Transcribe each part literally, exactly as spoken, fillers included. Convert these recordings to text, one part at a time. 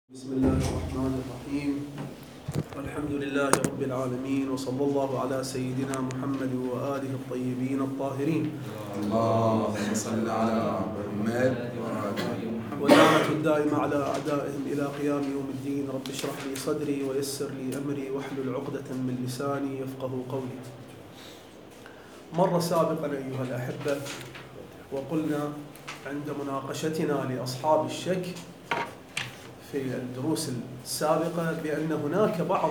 بسم الله الرحمن الرحيم. الحمد لله رب العالمين، وصلى الله على سيدنا محمد وآله الطيبين الطاهرين. اللهم صل على محمد وآله محمد. واللعنة الدائمة على أعدائهم إلى قيام يوم الدين. رب اشرح لي صدري ويسر لي أمري واحلل عقدة من لساني يفقه قولي. مر سابقا أيها الأحبة وقلنا عند مناقشتنا لأصحاب الشك في الدروس السابقة بأن هناك بعض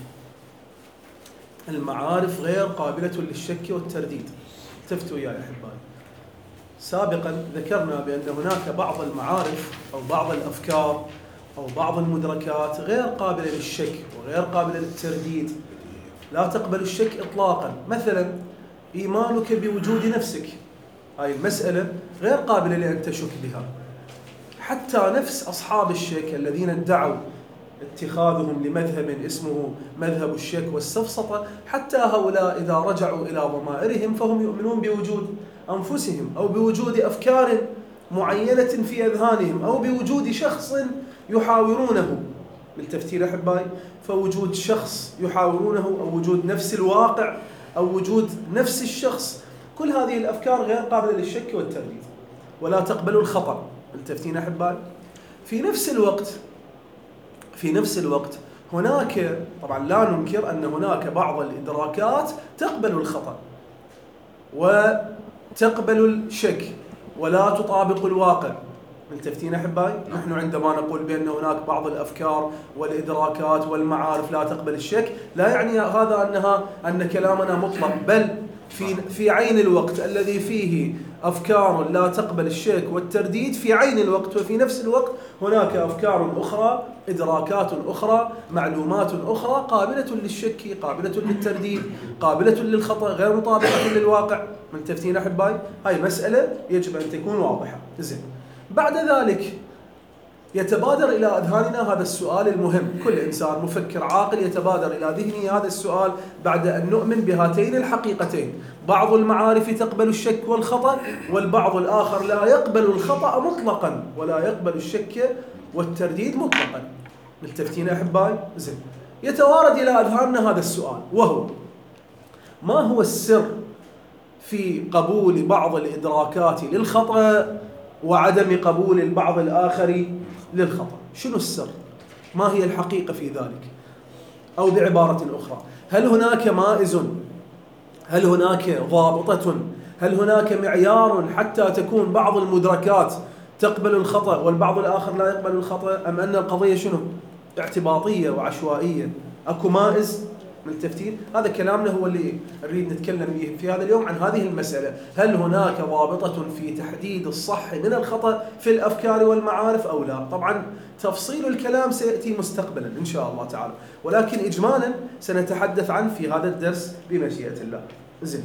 المعارف غير قابلة للشك والترديد. التفتوا يا أحبائي. سابقا ذكرنا بأن هناك بعض المعارف أو بعض الأفكار أو بعض المدركات غير قابلة للشك وغير قابلة للترديد، لا تقبل الشك إطلاقا. مثلا إيمانك بوجود نفسك، هاي المسألة غير قابلة لأن تشك بها. حتى نفس أصحاب الشك الذين ادعوا اتخاذهم لمذهب اسمه مذهب الشك والسفسطة، حتى هؤلاء إذا رجعوا إلى ضمائرهم فهم يؤمنون بوجود أنفسهم أو بوجود أفكار معينة في أذهانهم أو بوجود شخص يحاورونه. بالتفتير أحبائي، فوجود شخص يحاورونه أو وجود نفس الواقع أو وجود نفس الشخص، كل هذه الأفكار غير قابلة للشك والترديد ولا تقبل الخطأ. التفتين أحبائي. في نفس الوقت في نفس الوقت هناك، طبعا لا ننكر أن هناك بعض الإدراكات تقبل الخطأ وتقبل الشك ولا تطابق الواقع. التفتين أحبائي. نحن عندما نقول بأن هناك بعض الأفكار والإدراكات والمعارف لا تقبل الشك، لا يعني هذا أنها أن كلامنا مطلق، بل في في عين الوقت الذي فيه أفكار لا تقبل الشك والترديد، في عين الوقت وفي نفس الوقت هناك أفكار أخرى، إدراكات أخرى، معلومات أخرى قابلة للشك، قابلة للترديد، قابلة للخطأ، غير مطابقة للواقع. من تفتين أحبائي، هاي مسألة يجب أن تكون واضحة. زين. بعد ذلك يتبادر إلى أذهاننا هذا السؤال المهم، كل إنسان مفكر عاقل يتبادر إلى ذهنه هذا السؤال بعد أن نؤمن بهاتين الحقيقتين: بعض المعارف تقبل الشك والخطأ، والبعض الآخر لا يقبل الخطأ مطلقا ولا يقبل الشك والترديد مطلقا. ملتفتين أحبائي؟ زين. يتوارد إلى أذهاننا هذا السؤال، وهو: ما هو السر في قبول بعض الإدراكات للخطأ وعدم قبول البعض الآخر للخطأ؟ شنو السر؟ ما هي الحقيقة في ذلك؟ أو بعبارة أخرى، هل هناك مائز؟ هل هناك ضابطة؟ هل هناك معيار حتى تكون بعض المدركات تقبل الخطأ والبعض الآخر لا يقبل الخطأ؟ أم أن القضية شنو؟ اعتباطية وعشوائية؟ أكو مائز من التفتير؟ هذا كلامنا هو اللي نريد نتكلم به في هذا اليوم عن هذه المسألة. هل هناك ضابطة في تحديد الصح من الخطأ في الأفكار والمعارف أو لا؟ طبعا تفصيل الكلام سيأتي مستقبلا إن شاء الله تعالى، ولكن إجمالا سنتحدث عنه في هذا الدرس بمشيئة الله. زين.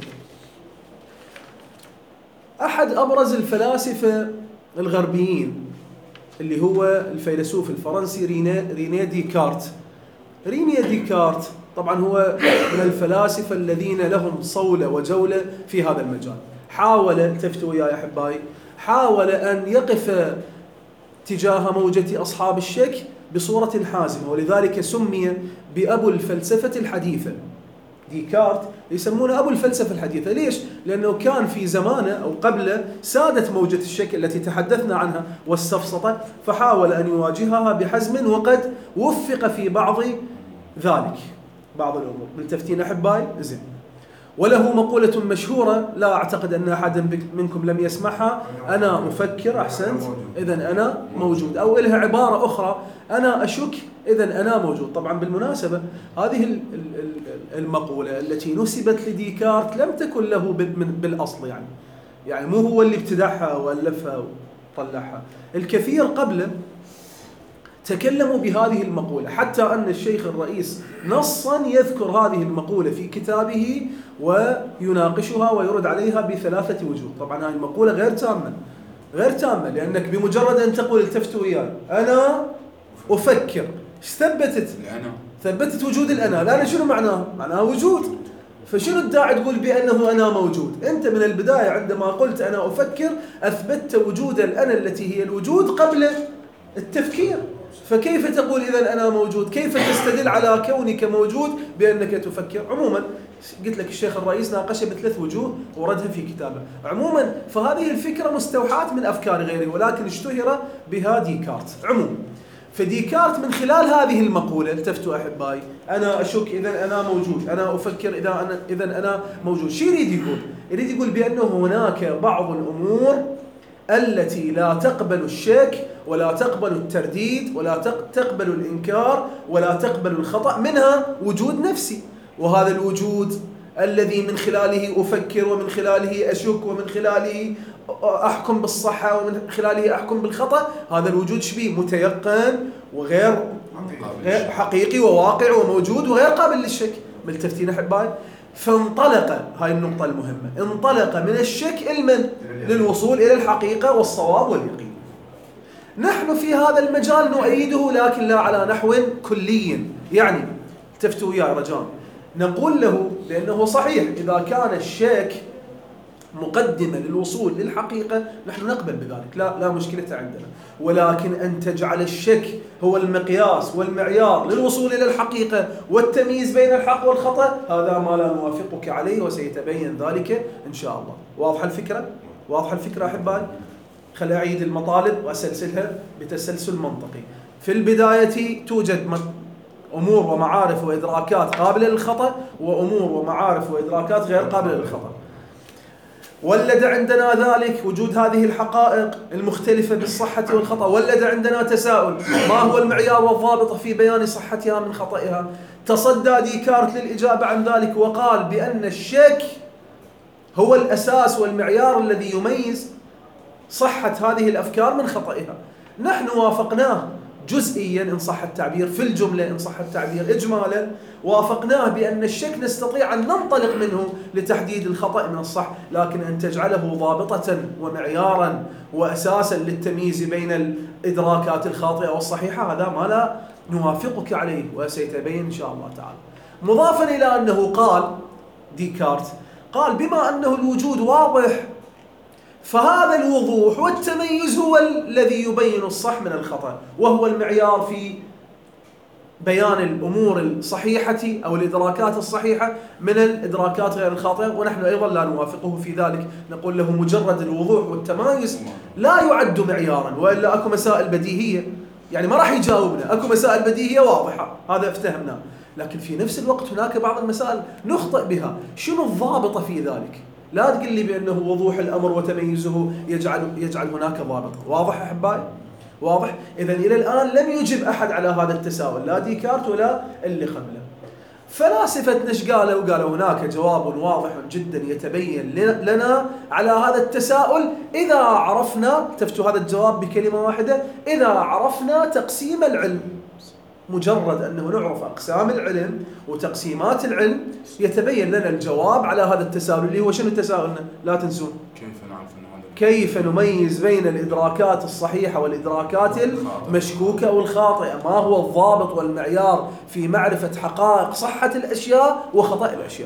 أحد أبرز الفلاسفة الغربيين اللي هو الفيلسوف الفرنسي رينيه ديكارت. رينيه ديكارت طبعا هو من الفلاسفة الذين لهم صولة وجولة في هذا المجال. حاول، تفتوا يا أحبائي، حاول أن يقف تجاه موجة أصحاب الشك بصورة حازمة، ولذلك سمي بأبو الفلسفة الحديثة. ديكارت يسمونه أبو الفلسفة الحديثة. ليش؟ لأنه كان في زمانه أو قبله سادت موجة الشك التي تحدثنا عنها والسفسطة، فحاول أن يواجهها بحزم، وقد وفق في بعض ذلك، بعض الأمور. ملتفتين أحبائي؟ زين. وله مقولة مشهورة لا أعتقد أن أحد منكم لم يسمعها: أنا أفكر، أحسنت، إذن أنا موجود. أو إلها عبارة أخرى: أنا أشك، إذن أنا موجود. طبعا بالمناسبة هذه المقولة التي نسبت لديكارت لم تكن له بالأصل، يعني يعني مو هو اللي ابتدعها وألفها وطلعها. الكثير قبله تكلموا بهذه المقولة، حتى أن الشيخ الرئيس نصا يذكر هذه المقولة في كتابه ويناقشها ويرد عليها بثلاثة وجوه. طبعا هذه المقولة غير تامة، غير تامة، لأنك بمجرد أن تقول، التفتوا وياي، أنا أفكر، ايش ثبتت؟ الأنا. ثبتت وجود الأنا. الأنا شنو معناه؟ معناه وجود. فشنو الداعي تقول بأنه أنا موجود؟ أنت من البداية عندما قلت أنا أفكر أثبتت وجود الأنا التي هي الوجود قبل التفكير. فكيف تقول إذا أنا موجود؟ كيف تستدل على كونك موجود بأنك تفكر؟ عموما قلت لك الشيخ الرئيس ناقشها بثلاث وجوه وردها في كتابه. عموما فهذه الفكرة مستوحاة من أفكار غيره، ولكن اشتهر بها ديكارت. عموما فديكارت من خلال هذه المقولة، التفتوا أحبائي، أنا أشك إذا أنا موجود، أنا أفكر إذا أنا إذا أنا موجود. شو يريد يقول؟ يريد يقول بأنه هناك بعض الأمور التي لا تقبل الشك ولا تقبل الترديد ولا تقبل الإنكار ولا تقبل الخطأ، منها وجود نفسي، وهذا الوجود الذي من خلاله أفكر ومن خلاله أشك ومن خلاله أحكم بالصحة ومن خلاله أحكم بالخطأ، هذا الوجود شبيه متيقن وغير غير حقيقي وواقع وموجود وغير قابل للشك. ملتفتين أحبائي؟ فانطلق، هاي النقطة المهمة، انطلق من الشك المن للوصول إلى الحقيقة والصواب واليقين. نحن في هذا المجال نؤيده لكن لا على نحو كلي، يعني التفتوا وياي رجاء، نقول له بأنه صحيح إذا كان الشك مقدمة للوصول للحقيقة نحن نقبل بذلك، لا لا مشكلة عندنا، ولكن أن تجعل الشك هو المقياس والمعيار للوصول إلى الحقيقة والتمييز بين الحق والخطأ، هذا ما لا نوافقك عليه وسيتبين ذلك إن شاء الله. واضحة الفكرة؟ واضحة الفكرة أحبائي؟ خلي أعيد المطالب وأسلسلها بتسلسل منطقي. في البداية توجد أمور ومعارف وإدراكات قابلة للخطأ، وأمور ومعارف وإدراكات غير قابلة للخطأ. ولد عندنا ذلك وجود هذه الحقائق المختلفة بالصحة والخطأ، ولد عندنا تساؤل: ما هو المعيار والضابط في بيان صحتها من خطئها؟ تصدى ديكارت للإجابة عن ذلك وقال بأن الشك هو الأساس والمعيار الذي يميز صحة هذه الأفكار من خطئها. نحن وافقناه جزئيا إن صح التعبير، في الجملة إن صح التعبير، إجمالا وافقناه بأن الشك نستطيع أن ننطلق منه لتحديد الخطأ من الصح، لكن أن تجعله ضابطة ومعيارا وأساسا للتمييز بين الإدراكات الخاطئة والصحيحة هذا ما لا نوافقك عليه وسيتبين إن شاء الله تعالى. مضافا إلى أنه قال ديكارت قال بما أنه الوجود واضح فهذا الوضوح والتميز هو الذي يبين الصح من الخطأ، وهو المعيار في بيان الأمور الصحيحة أو الإدراكات الصحيحة من الإدراكات غير الخاطئة، ونحن أيضا لا نوافقه في ذلك. نقول له مجرد الوضوح والتمايز لا يعد معيارا، وإلا أكو مسائل بديهية يعني ما راح يجاوبنا، أكو مسائل بديهية واضحة هذا افتهمناه، لكن في نفس الوقت هناك بعض المسائل نخطئ بها. شنو الضابط في ذلك؟ لا تقل لي بأنه وضوح الأمر وتميزه يجعل يجعل هناك ضابط. واضح أحبائي؟ واضح؟ إذن إلى الآن لم يجب أحد على هذا التساؤل، لا ديكارت ولا اللي قبله. فلاسفة نش قالوا؟ قالوا هناك جواب واضح جدا يتبين لنا على هذا التساؤل إذا عرفنا، تفتوا هذا الجواب بكلمة واحدة: إذا عرفنا تقسيم العلم. مجرد أنه نعرف أقسام العلم وتقسيمات العلم يتبين لنا الجواب على هذا التساؤل، اللي هو شنو تساؤلنا؟ لا تنسون. كيف نعرف أن هذا كيف نميز بين الإدراكات الصحيحة والإدراكات المشكوكة أو الخاطئة؟ ما هو الضابط والمعيار في معرفة حقائق صحة الأشياء وخطأ الأشياء؟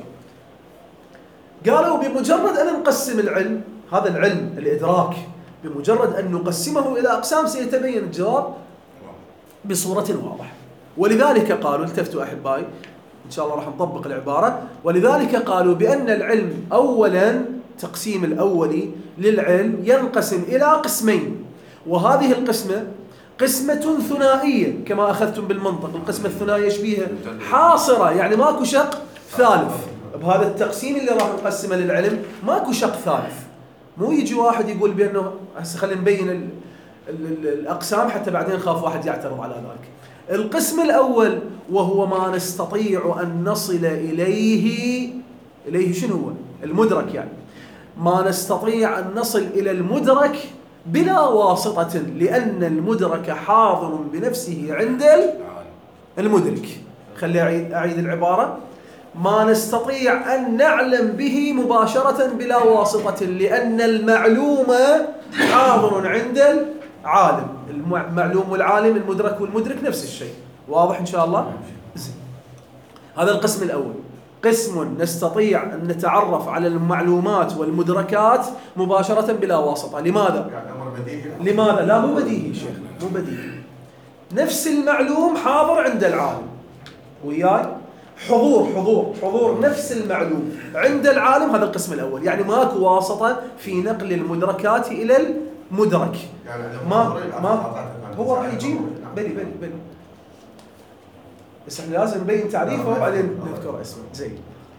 قالوا بمجرد أن نقسم العلم، هذا العلم الإدراك، بمجرد أن نقسمه إلى أقسام سيتبين الجواب بصورة واضحة. ولذلك قالوا، التفتوا أحبائي إن شاء الله راح نطبق العبارة، ولذلك قالوا بأن العلم أولا، تقسيم الأولي للعلم ينقسم إلى قسمين، وهذه القسمة قسمة ثنائية كما أخذتم بالمنطق. القسمة الثنائية شبيهة حاصرة، يعني ماكو شق ثالث. بهذا التقسيم اللي راح نقسمه للعلم ماكو شق ثالث. مو يجي واحد يقول بأنه هسه خلينا نبين ال ال الأقسام حتى بعدين خاف واحد يعترض على ذلك. القسم الأول وهو ما نستطيع أن نصل إليه، إليه شنو هو؟ المدرك، يعني ما نستطيع أن نصل إلى المدرك بلا واسطة، لأن المدرك حاضر بنفسه عند المدرك. خلي أعيد, أعيد العبارة: ما نستطيع أن نعلم به مباشرة بلا واسطة، لأن المعلوم حاضر عند العالم. المعلوم والعالم، المدرك والمدرك نفس الشيء. واضح إن شاء الله؟ زين. هذا القسم الأول، قسم نستطيع أن نتعرف على المعلومات والمدركات مباشرة بلا واسطة. لماذا؟ لماذا؟ لا مو بديهي شيخ، مو بديهي. نفس المعلوم حاضر عند العالم. وياي؟ حضور حضور حضور نفس المعلوم عند العالم، هذا القسم الأول. يعني ماكو واسطة في نقل المدركات إلى المدرك. يعني ما ما هو راح يجيب بلي بلي بلي بس احنا لازم نبين تعريفه وبعدين نذكر اسمه. زين.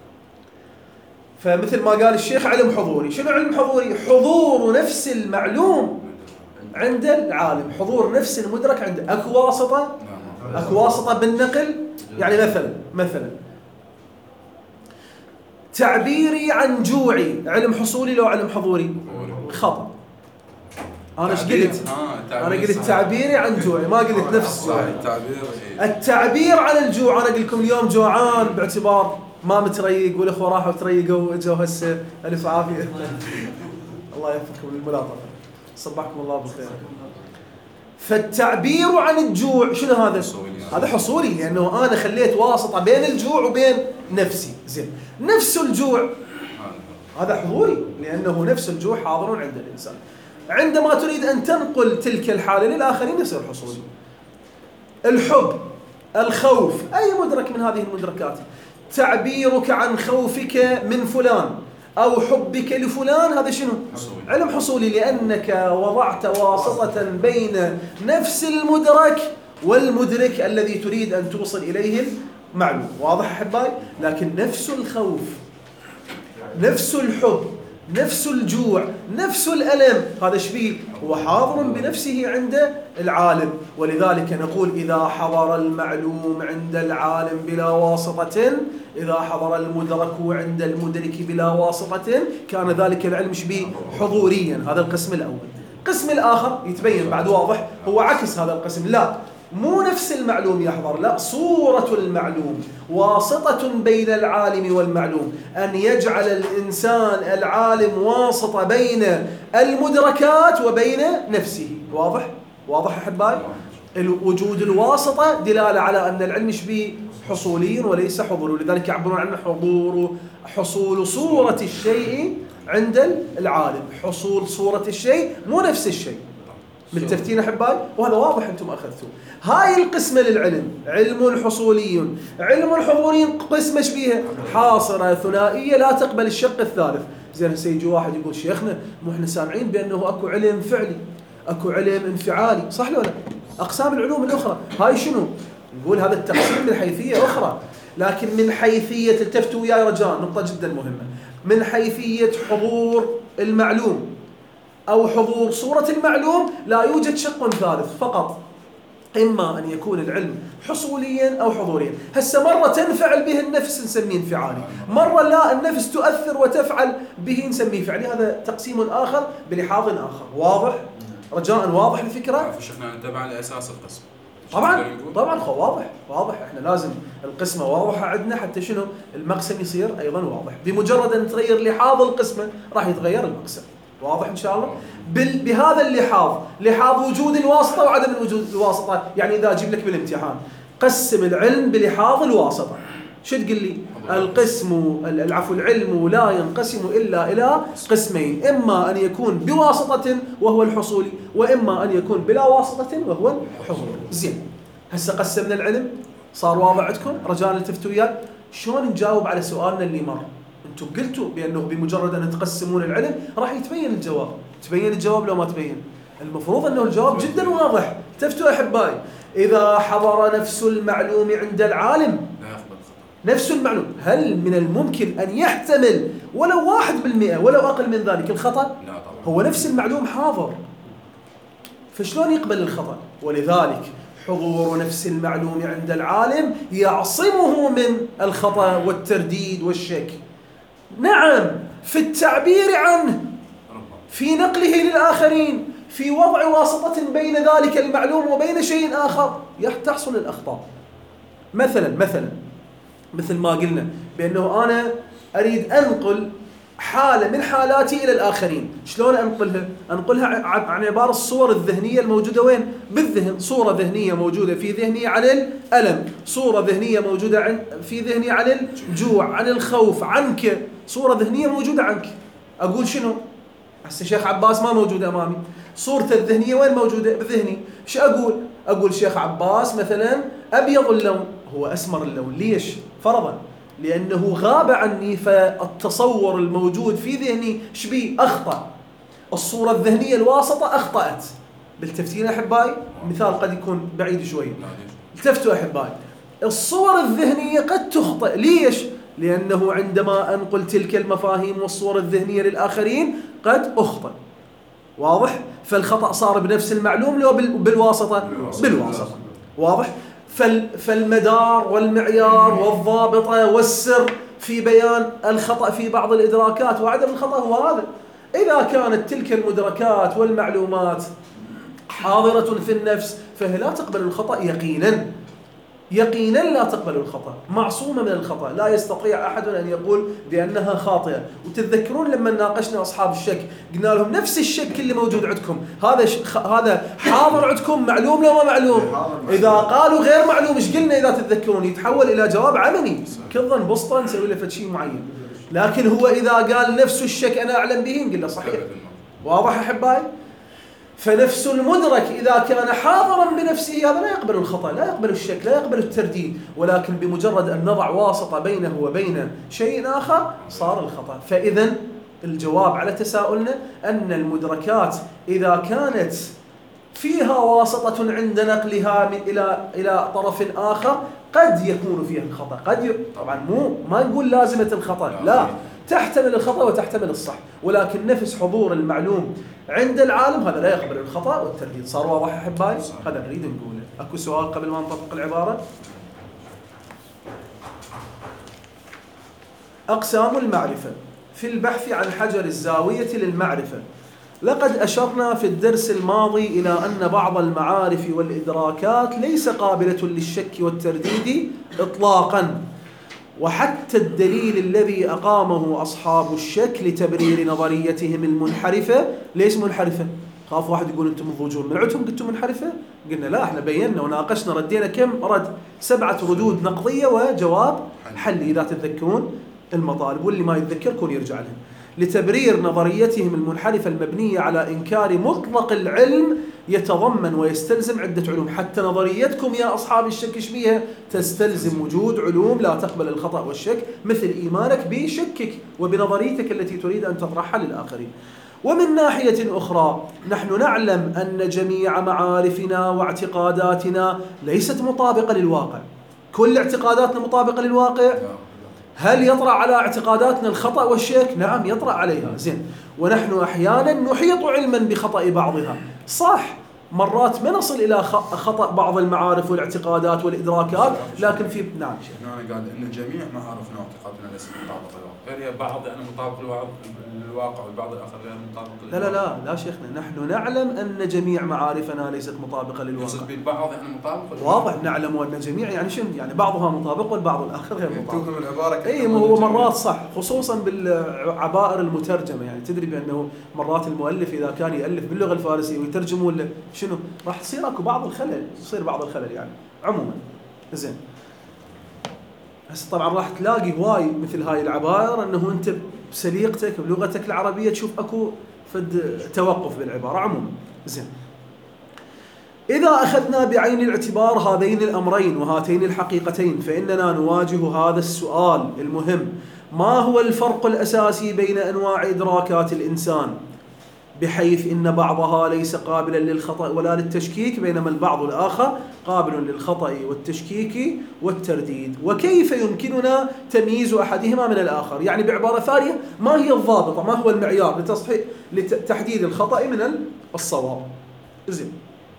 فمثل ما قال الشيخ علم حضوري. شنو علم حضوري؟ حضور نفس المعلوم عند العالم، حضور نفس المدرك عنده. اكو واسطة؟ اكو واسطة بالنقل. يعني مثلا مثلا تعبيري عن جوعي علم حصولي لو علم حضوري؟ خطأ. انا ايش قلت؟ انا قلت تعبيري عن جوعي، ما قلت نفس جوعي. التعبير عن الجوع، انا اقول لكم اليوم جوعان باعتبار ما متريق والاخوه راحوا تريقوا واجوا هسه الف عافيه. الله يوفقكم للملاطفه. صبحكم الله بالخير. فالتعبير عن الجوع شنو هذا؟ هذا حصولي، لانه انا خليت واسطه بين الجوع وبين نفسي. زين. نفس الجوع هذا حضوري، لانه نفس الجوع حاضر عند الانسان. عندما تريد ان تنقل تلك الحاله للاخرين يصير حصولي. الحب، الخوف، اي مدرك من هذه المدركات، تعبيرك عن خوفك من فلان أو حبك لفلان، هذا شنو؟ حصولي. علم حصولي، لأنك وضعت واسطة بين نفس المدرك والمدرك الذي تريد أن توصل إليه المعلوم. واضح أحبائي؟ لكن نفس الخوف، نفس الحب، نفس الجوع، نفس الألم، هذا شبيه هو حاضر بنفسه عند العالم. ولذلك نقول إذا حضر المعلوم عند العالم بلا واسطة، إذا حضر المدرك عند المدرك بلا واسطة، كان ذلك العلم شبيه حضوريا. هذا القسم الأول. القسم الآخر يتبين بعد واضح هو عكس هذا القسم. لا، مو نفس المعلوم يحضر، لا، صورة المعلوم، واسطة بين العالم والمعلوم. أن يجعل الإنسان العالم واسطة بين المدركات وبين نفسه. واضح؟ واضح أحبائي؟ وجود الواسطة دلالة على أن العلم شبيه حصولي وليس حضور، ولذلك يعبرون عنه حضور، حصول صورة الشيء عند العالم. حصول صورة الشيء مو نفس الشيء. متفقين أحبائي؟ وهذا واضح أنتم أخذتوه. هاي القسمة للعلم، علم حصولي، علم حضوري، قسمة شبيهة حاصرة ثنائية لا تقبل الشق الثالث. زين هسه يجي واحد يقول شيخنا مو احنا سامعين بأنه أكو علم فعلي، أكو علم انفعالي، صح ولا لا؟ أقسام العلوم الأخرى هاي شنو؟ نقول هذا التقسيم من حيثية أخرى، لكن من حيثية، التفتوا وياي رجاء، نقطة جدا مهمة، من حيثية حضور المعلوم أو حضور صورة المعلوم لا يوجد شق ثالث فقط. إما أن يكون العلم حصوليا أو حضوريا. هسه مرة تنفعل به النفس نسميه انفعالي، مرة لا، النفس تؤثر وتفعل به نسميه فعلي. هذا تقسيم آخر بلحاظ آخر. واضح؟ رجاء واضح الفكرة؟ فشحنا نتبع لأساس القسم. طبعا طبعا خو واضح واضح. احنا لازم القسمة واضحة عندنا حتى شنو المقسم يصير أيضا واضح. بمجرد أن تغير لحاظ القسمة راح يتغير المقسم. واضح إن شاء الله؟ بهذا اللحاظ، لحاظ وجود الواسطة وعدم وجود الواسطة. يعني إذا أجيب لك بالامتحان قسم العلم بلحاظ الواسطة، شو تقول لي؟ القسم العفو العلم لا ينقسم إلا إلى قسمين، إما أن يكون بواسطة وهو الحصولي، وإما أن يكون بلا واسطة وهو الحضوري. زين هسه قسمنا العلم، صار واضح عندكم؟ رجاء التفتوا وياي شلون نجاوب على سؤالنا اللي مر. انتم قلتوا بانه بمجرد ان تقسمون العلم راح يتبين الجواب. تبين الجواب لو ما تبين؟ المفروض انه الجواب جدا واضح. تفتوا احبائي، اذا حضر نفس المعلوم عند العالم، نفس المعلوم، هل من الممكن ان يحتمل ولو واحد بالمئة ولو اقل من ذلك الخطأ؟ لا طبعا. هو نفس المعلوم حاضر، فشلون يقبل الخطأ؟ ولذلك حضور نفس المعلوم عند العالم يعصمه من الخطأ والترديد والشك. نعم، في التعبير عنه، في نقله للآخرين، في وضع واسطة بين ذلك المعلوم وبين شيء آخر تحصل الأخطاء. مثلا مثلا مثل ما قلنا بأنه أنا أريد أنقل حالة من حالاتي إلى الآخرين. شلون أنقلها؟ أنقلها عن عبارة الصور الذهنية الموجودة وين؟ بالذهن. صورة ذهنية موجودة في ذهني عن الألم، صورة ذهنية موجودة عن في ذهني عن الجوع، عن الخوف، عنك، صورة ذهنية موجودة عنك. أقول شنو؟ هسه الشيخ عباس ما موجود أمامي، صورته الذهنية وين موجودة؟ بذهني. شو أقول؟ أقول شيخ عباس مثلا أبيض اللون، هو أسمر اللون، ليش؟ فرضا لأنه غاب عني، فالتصور الموجود في ذهني شبيه أخطأ، الصورة الذهنية الواسطة أخطأت. بالتفتين أحبائي مثال قد يكون بعيد شوي، التفتوا أحبائي، الصور الذهنية قد تخطئ، ليش؟ لأنه عندما أنقل تلك المفاهيم والصور الذهنية للآخرين قد أخطئ. واضح؟ فالخطأ صار بنفس المعلوم لو بالواسطة؟ بالواسطة. واضح؟ فالمدار والمعيار والضابطة والسر في بيان الخطأ في بعض الإدراكات وعدم الخطأ هو هذا. إذا كانت تلك المدركات والمعلومات حاضرة في النفس فهي لا تقبل الخطأ يقينا، يقينا لا تقبل الخطأ، معصومة من الخطأ، لا يستطيع أحد أن يقول بأنها خاطئة. وتتذكرون لما ناقشنا أصحاب الشك قلنا لهم نفس الشك اللي موجود عندكم هذا ش... هذا حاضر عندكم، معلوم لو ما معلوم؟ إذا قالوا غير معلوم إيش قلنا إذا تتذكرون؟ يتحول إلى جواب عملي، كذا بسطا نسوي له شيء معين. لكن هو إذا قال نفس الشك أنا أعلم به نقول له صحيح. واضح أحبائي؟ فنفس المدرك إذا كان حاضرا بنفسه هذا لا يقبل الخطأ، لا يقبل الشك، لا يقبل الترديد، ولكن بمجرد أن نضع واسطة بينه وبين شيء آخر صار الخطأ. فإذا الجواب على تساؤلنا أن المدركات إذا كانت فيها واسطة عند نقلها من إلى إلى طرف آخر قد يكون فيها الخطأ، قد ي... طبعا مو ما نقول لازمة الخطأ، لا، تحتمل الخطأ وتحتمل الصح، ولكن نفس حضور المعلوم عند العالم هذا لا يقبل الخطأ والترديد. صار واضح أحبائي؟ هذا نريد نقوله. أكو سؤال قبل ما نطبق العبارة؟ أقسام المعرفة في البحث عن حجر الزاوية للمعرفة. لقد أشرنا في الدرس الماضي إلى أن بعض المعارف والإدراكات ليس قابلة للشك والترديد إطلاقاً، وحتى الدليل الذي أقامه أصحاب الشك لتبرير نظريتهم المنحرفة. ليش منحرفة؟ خاف واحد يقول أنتم الضجور من عندكم قلتم منحرفة؟ قلنا لا، احنا بينا وناقشنا ردينا كم رد؟ سبعة ردود نقضية وجواب حلي إذا تتذكرون المطالب، واللي ما يتذكركم يرجع لهم. لتبرير نظريتهم المنحرفة المبنية على إنكار مطلق العلم يتضمن ويستلزم عدة علوم. حتى نظريتكم يا أصحاب الشك إيش بيها؟ تستلزم وجود علوم لا تقبل الخطأ والشك، مثل إيمانك بشكك وبنظريتك التي تريد أن تطرحها للآخرين. ومن ناحية أخرى نحن نعلم أن جميع معارفنا واعتقاداتنا ليست مطابقة للواقع. كل اعتقاداتنا مطابقة للواقع؟ هل يطرأ على اعتقاداتنا الخطأ والشك؟ نعم يطرأ عليها. زين، ونحن أحيانا نحيط علما بخطأ بعضها، صح، مرات ما نصل إلى خطأ بعض المعارف والاعتقادات والإدراكات، لكن في نعم شيخ أنا قال إن جميع معارفنا واعتقادنا ليست مطابقة للواقع، غير بعض يعني مطابق للواقع والبعض الآخر غير مطابق للواقع. لا لا لا لا شيخنا، نحن نعلم أن جميع معارفنا ليست مطابقة للواقع. يقصد بالبعض يعني مطابق؟ واضح، نعلم أن جميع يعني شنو؟ يعني بعضها مطابق والبعض الآخر غير مطابق. توهم العبارة أي هو مرات صح، خصوصا بالعبائر المترجمة. يعني تدري بأنه مرات المؤلف إذا كان يألف باللغة الفارسية ويترجموا له شنو؟ راح تصير اكو بعض الخلل، يصير بعض الخلل يعني عموما. زين، هسه طبعا راح تلاقي هواي مثل هاي العبائر انه انت بسليقتك بلغتك العربيه تشوف اكو فد توقف بالعباره عموما. زين، اذا اخذنا بعين الاعتبار هذين الامرين وهاتين الحقيقتين فاننا نواجه هذا السؤال المهم: ما هو الفرق الاساسي بين انواع ادراكات الانسان، بحيث إن بعضها ليس قابلا للخطأ ولا للتشكيك، بينما البعض الآخر قابل للخطأ والتشكيك والترديد، وكيف يمكننا تمييز أحدهما من الآخر؟ يعني بعبارة ثانية، ما هي الضابطة، ما هو المعيار لتصحيح لتحديد الخطأ من الصواب؟ زين،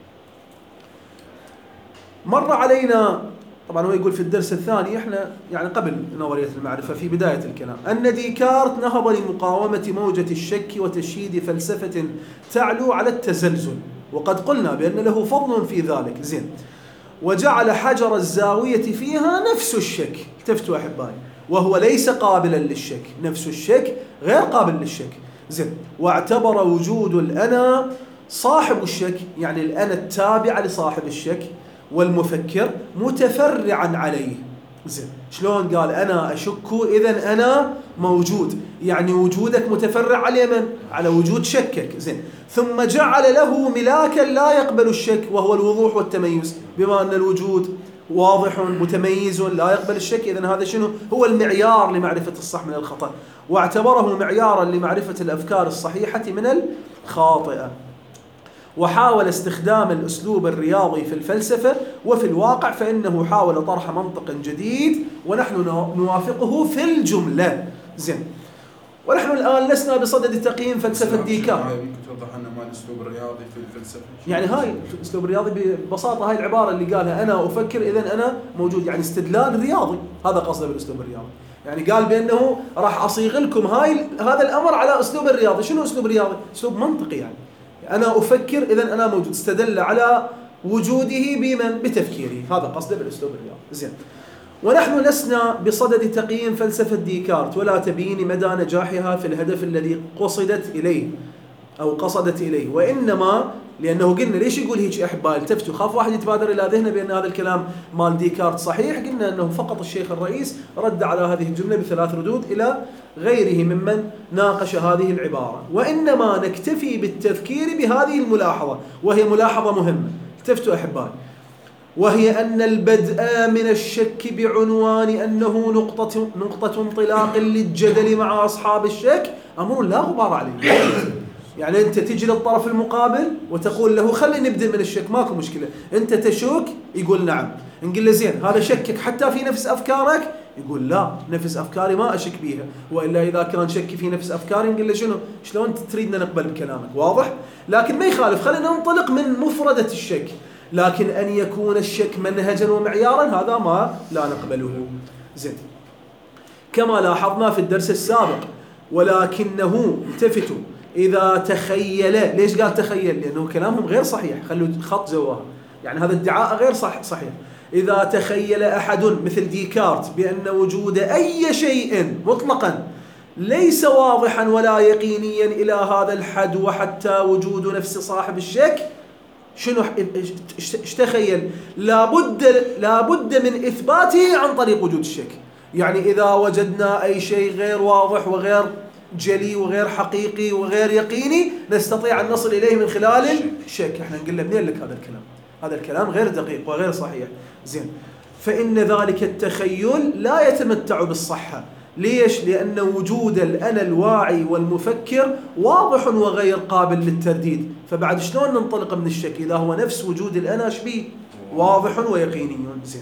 مر علينا طبعا هو يقول في الدرس الثاني، احنا يعني قبل نظرية المعرفة في بداية الكلام، أن ديكارت نهض لمقاومة موجة الشك وتشييد فلسفة تعلو على التزلزل، وقد قلنا بأن له فضل في ذلك. زين، وجعل حجر الزاوية فيها نفس الشك. التفتوا أحبائي، وهو ليس قابلا للشك، نفس الشك غير قابل للشك. زين، واعتبر وجود الأنا صاحب الشك، يعني الأنا التابع لصاحب الشك والمفكر، متفرعا عليه، زين شلون قال أنا أشك إذا أنا موجود؟ يعني وجودك متفرع على من؟ على وجود شكك. زين ثم جعل له ملاكا لا يقبل الشك وهو الوضوح والتميز، بما أن الوجود واضح متميز لا يقبل الشك، إذن هذا شنو؟ هو المعيار لمعرفة الصح من الخطأ، واعتبره معيارا لمعرفة الأفكار الصحيحة من الخاطئة. وحاول استخدام الأسلوب الرياضي في الفلسفة وفي الواقع، فإنه حاول طرح منطق جديد ونحن نوافقه في الجملة. زين ونحن الآن لسنا بصدد تقييم فلسفة ديكارت. ممكن توضح لنا ما الأسلوب الرياضي في الفلسفة؟ يعني هاي الأسلوب الرياضي ببساطة، هاي العبارة اللي قالها أنا أفكر إذن أنا موجود، يعني استدلال رياضي، هذا قصده بالأسلوب الرياضي. يعني قال بأنه راح أصيغ لكم هاي هذا الأمر على أسلوب الرياضي. شنو أسلوب رياضي؟ أسلوب منطقي، يعني أنا أفكر إذن أنا موجود، استدل على وجوده بمن؟ بتفكيره، هذا قصده بالأسلوب الرياضي. زين ونحن لسنا بصدد تقييم فلسفة ديكارت ولا تبيين مدى نجاحها في الهدف الذي قصدت إليه أو قصدت إليه، وإنما لأنه قلنا ليش يقول هيك أحبائي؟ التفتوا، خاف واحد يتبادر إلى ذهنه بأن هذا الكلام مال ديكارت صحيح. قلنا أنه فقط الشيخ الرئيس رد على هذه الجملة بثلاث ردود إلى غيره ممن ناقش هذه العبارة. وإنما نكتفي بالتذكير بهذه الملاحظة، وهي ملاحظة مهمة، التفتوا أحبائي، وهي أن البدء من الشك بعنوان أنه نقطة نقطة انطلاق للجدل مع أصحاب الشك أمر لا غبار عليه. يعني أنت تجي للطرف المقابل وتقول له خلينا نبدأ من الشك، ماكو مشكلة، أنت تشك، يقول نعم، نقول له زين هذا شكك حتى في نفس أفكارك؟ يقول لا، نفس أفكاري ما أشك بيها، وإلا إذا كان شك في نفس أفكاري نقول له شنو؟ شلون تريدنا نقبل بكلامك؟ واضح؟ لكن ما يخالف، خلينا ننطلق من مفردة الشك، لكن أن يكون الشك منهجا ومعيارا هذا ما لا نقبله. زين كما لاحظنا في الدرس السابق، ولكنه التفتوا إذا تخيل، ليش قال تخيل؟ لأنه كلامهم غير صحيح، خلوا خط جواها، يعني هذا الادعاء غير صح صحيح. إذا تخيل أحد مثل ديكارت بأن وجود أي شيء مطلقا ليس واضحا ولا يقينيا إلى هذا الحد، وحتى وجود نفس صاحب الشك، شنو ايش تخيل؟ لابد لابد من إثباته عن طريق وجود الشك. يعني إذا وجدنا أي شيء غير واضح وغير جلي وغير حقيقي وغير يقيني نستطيع أن نصل إليه من خلال الشك. احنا نقول له منين لك هذا الكلام؟ هذا الكلام غير دقيق وغير صحيح. زين فإن ذلك التخيل لا يتمتع بالصحة. ليش؟ لأن وجود الأنا الواعي والمفكر واضح وغير قابل للترديد، فبعد شلون ننطلق من الشك إذا هو نفس وجود الأنا شبيه واضح ويقيني. زين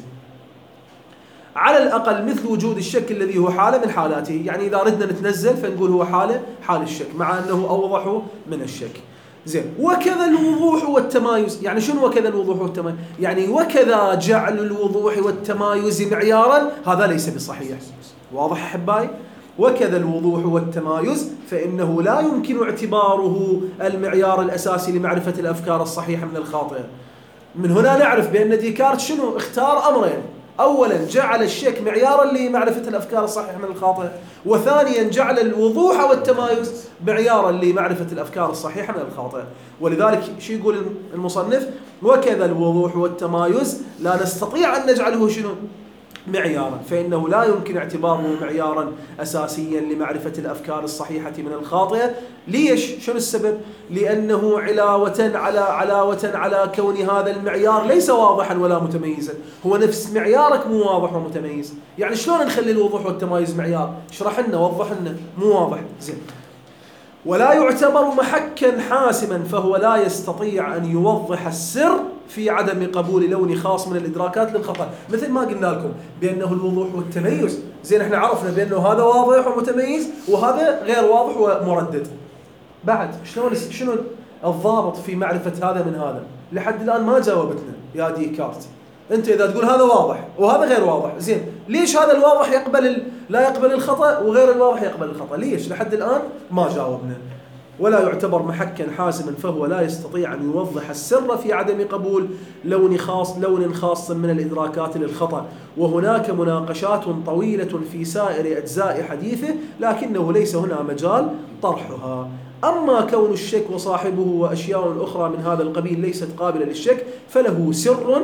على الأقل مثل وجود الشك الذي هو حالة من حالاته، يعني إذا ردنا نتنزل فنقول هو حالة حال الشك، مع أنه أوضح من الشك. زين وكذا الوضوح والتمايز، يعني شنو وكذا الوضوح والتمايز؟ يعني وكذا جعل الوضوح والتمايز معيارا، هذا ليس بصحيح. واضح أحبائي؟ وكذا الوضوح والتمايز فإنه لا يمكن اعتباره المعيار الأساسي لمعرفة الأفكار الصحيحة من الخاطئة. من هنا نعرف بأن ديكارت شنو؟ اختار أمرين، أولا جعل الشك معيارا لمعرفة الأفكار الصحيحة من الخاطئة، وثانيا جعل الوضوح والتمايز معيارا لمعرفة الأفكار الصحيحة من الخاطئة. ولذلك شو يقول المصنف؟ وكذا الوضوح والتمايز لا نستطيع أن نجعله شنو؟ معيارا، فإنه لا يمكن اعتباره معيارا أساسيا لمعرفة الأفكار الصحيحة من الخاطئة. ليش؟ شنو السبب؟ لأنه علاوة على علاوة على كون هذا المعيار ليس واضحا ولا متميزا، هو نفس معيارك مو واضح ومتميز. يعني شلون نخلي الوضوح والتمايز معيار؟ اشرح لنا، وضح لنا، مو واضح. زين ولا يعتبر محكا حاسما، فهو لا يستطيع أن يوضح السر في عدم قبول لون خاص من الإدراكات للخطأ، مثل ما قلنا لكم بأنه الوضوح والتميز. زين احنا عرفنا بأنه هذا واضح ومتميز وهذا غير واضح ومردد. بعد شلون شنو الضابط في معرفة هذا من هذا؟ لحد الآن ما جاوبتنا يا ديكارت. أنت إذا تقول هذا واضح وهذا غير واضح، زين ليش هذا الواضح يقبل ال... لا يقبل الخطأ وغير الواضح يقبل الخطأ؟ ليش؟ لحد الآن ما جاوبنا. ولا يعتبر محكا حاسما، فهو لا يستطيع أن يوضح السر في عدم قبول لون خاص لون خاص من الإدراكات للخطأ. وهناك مناقشات طويلة في سائر أجزاء حديثه، لكنه ليس هنا مجال طرحها. أما كون الشك وصاحبه وأشياء أخرى من هذا القبيل ليست قابلة للشك، فله سر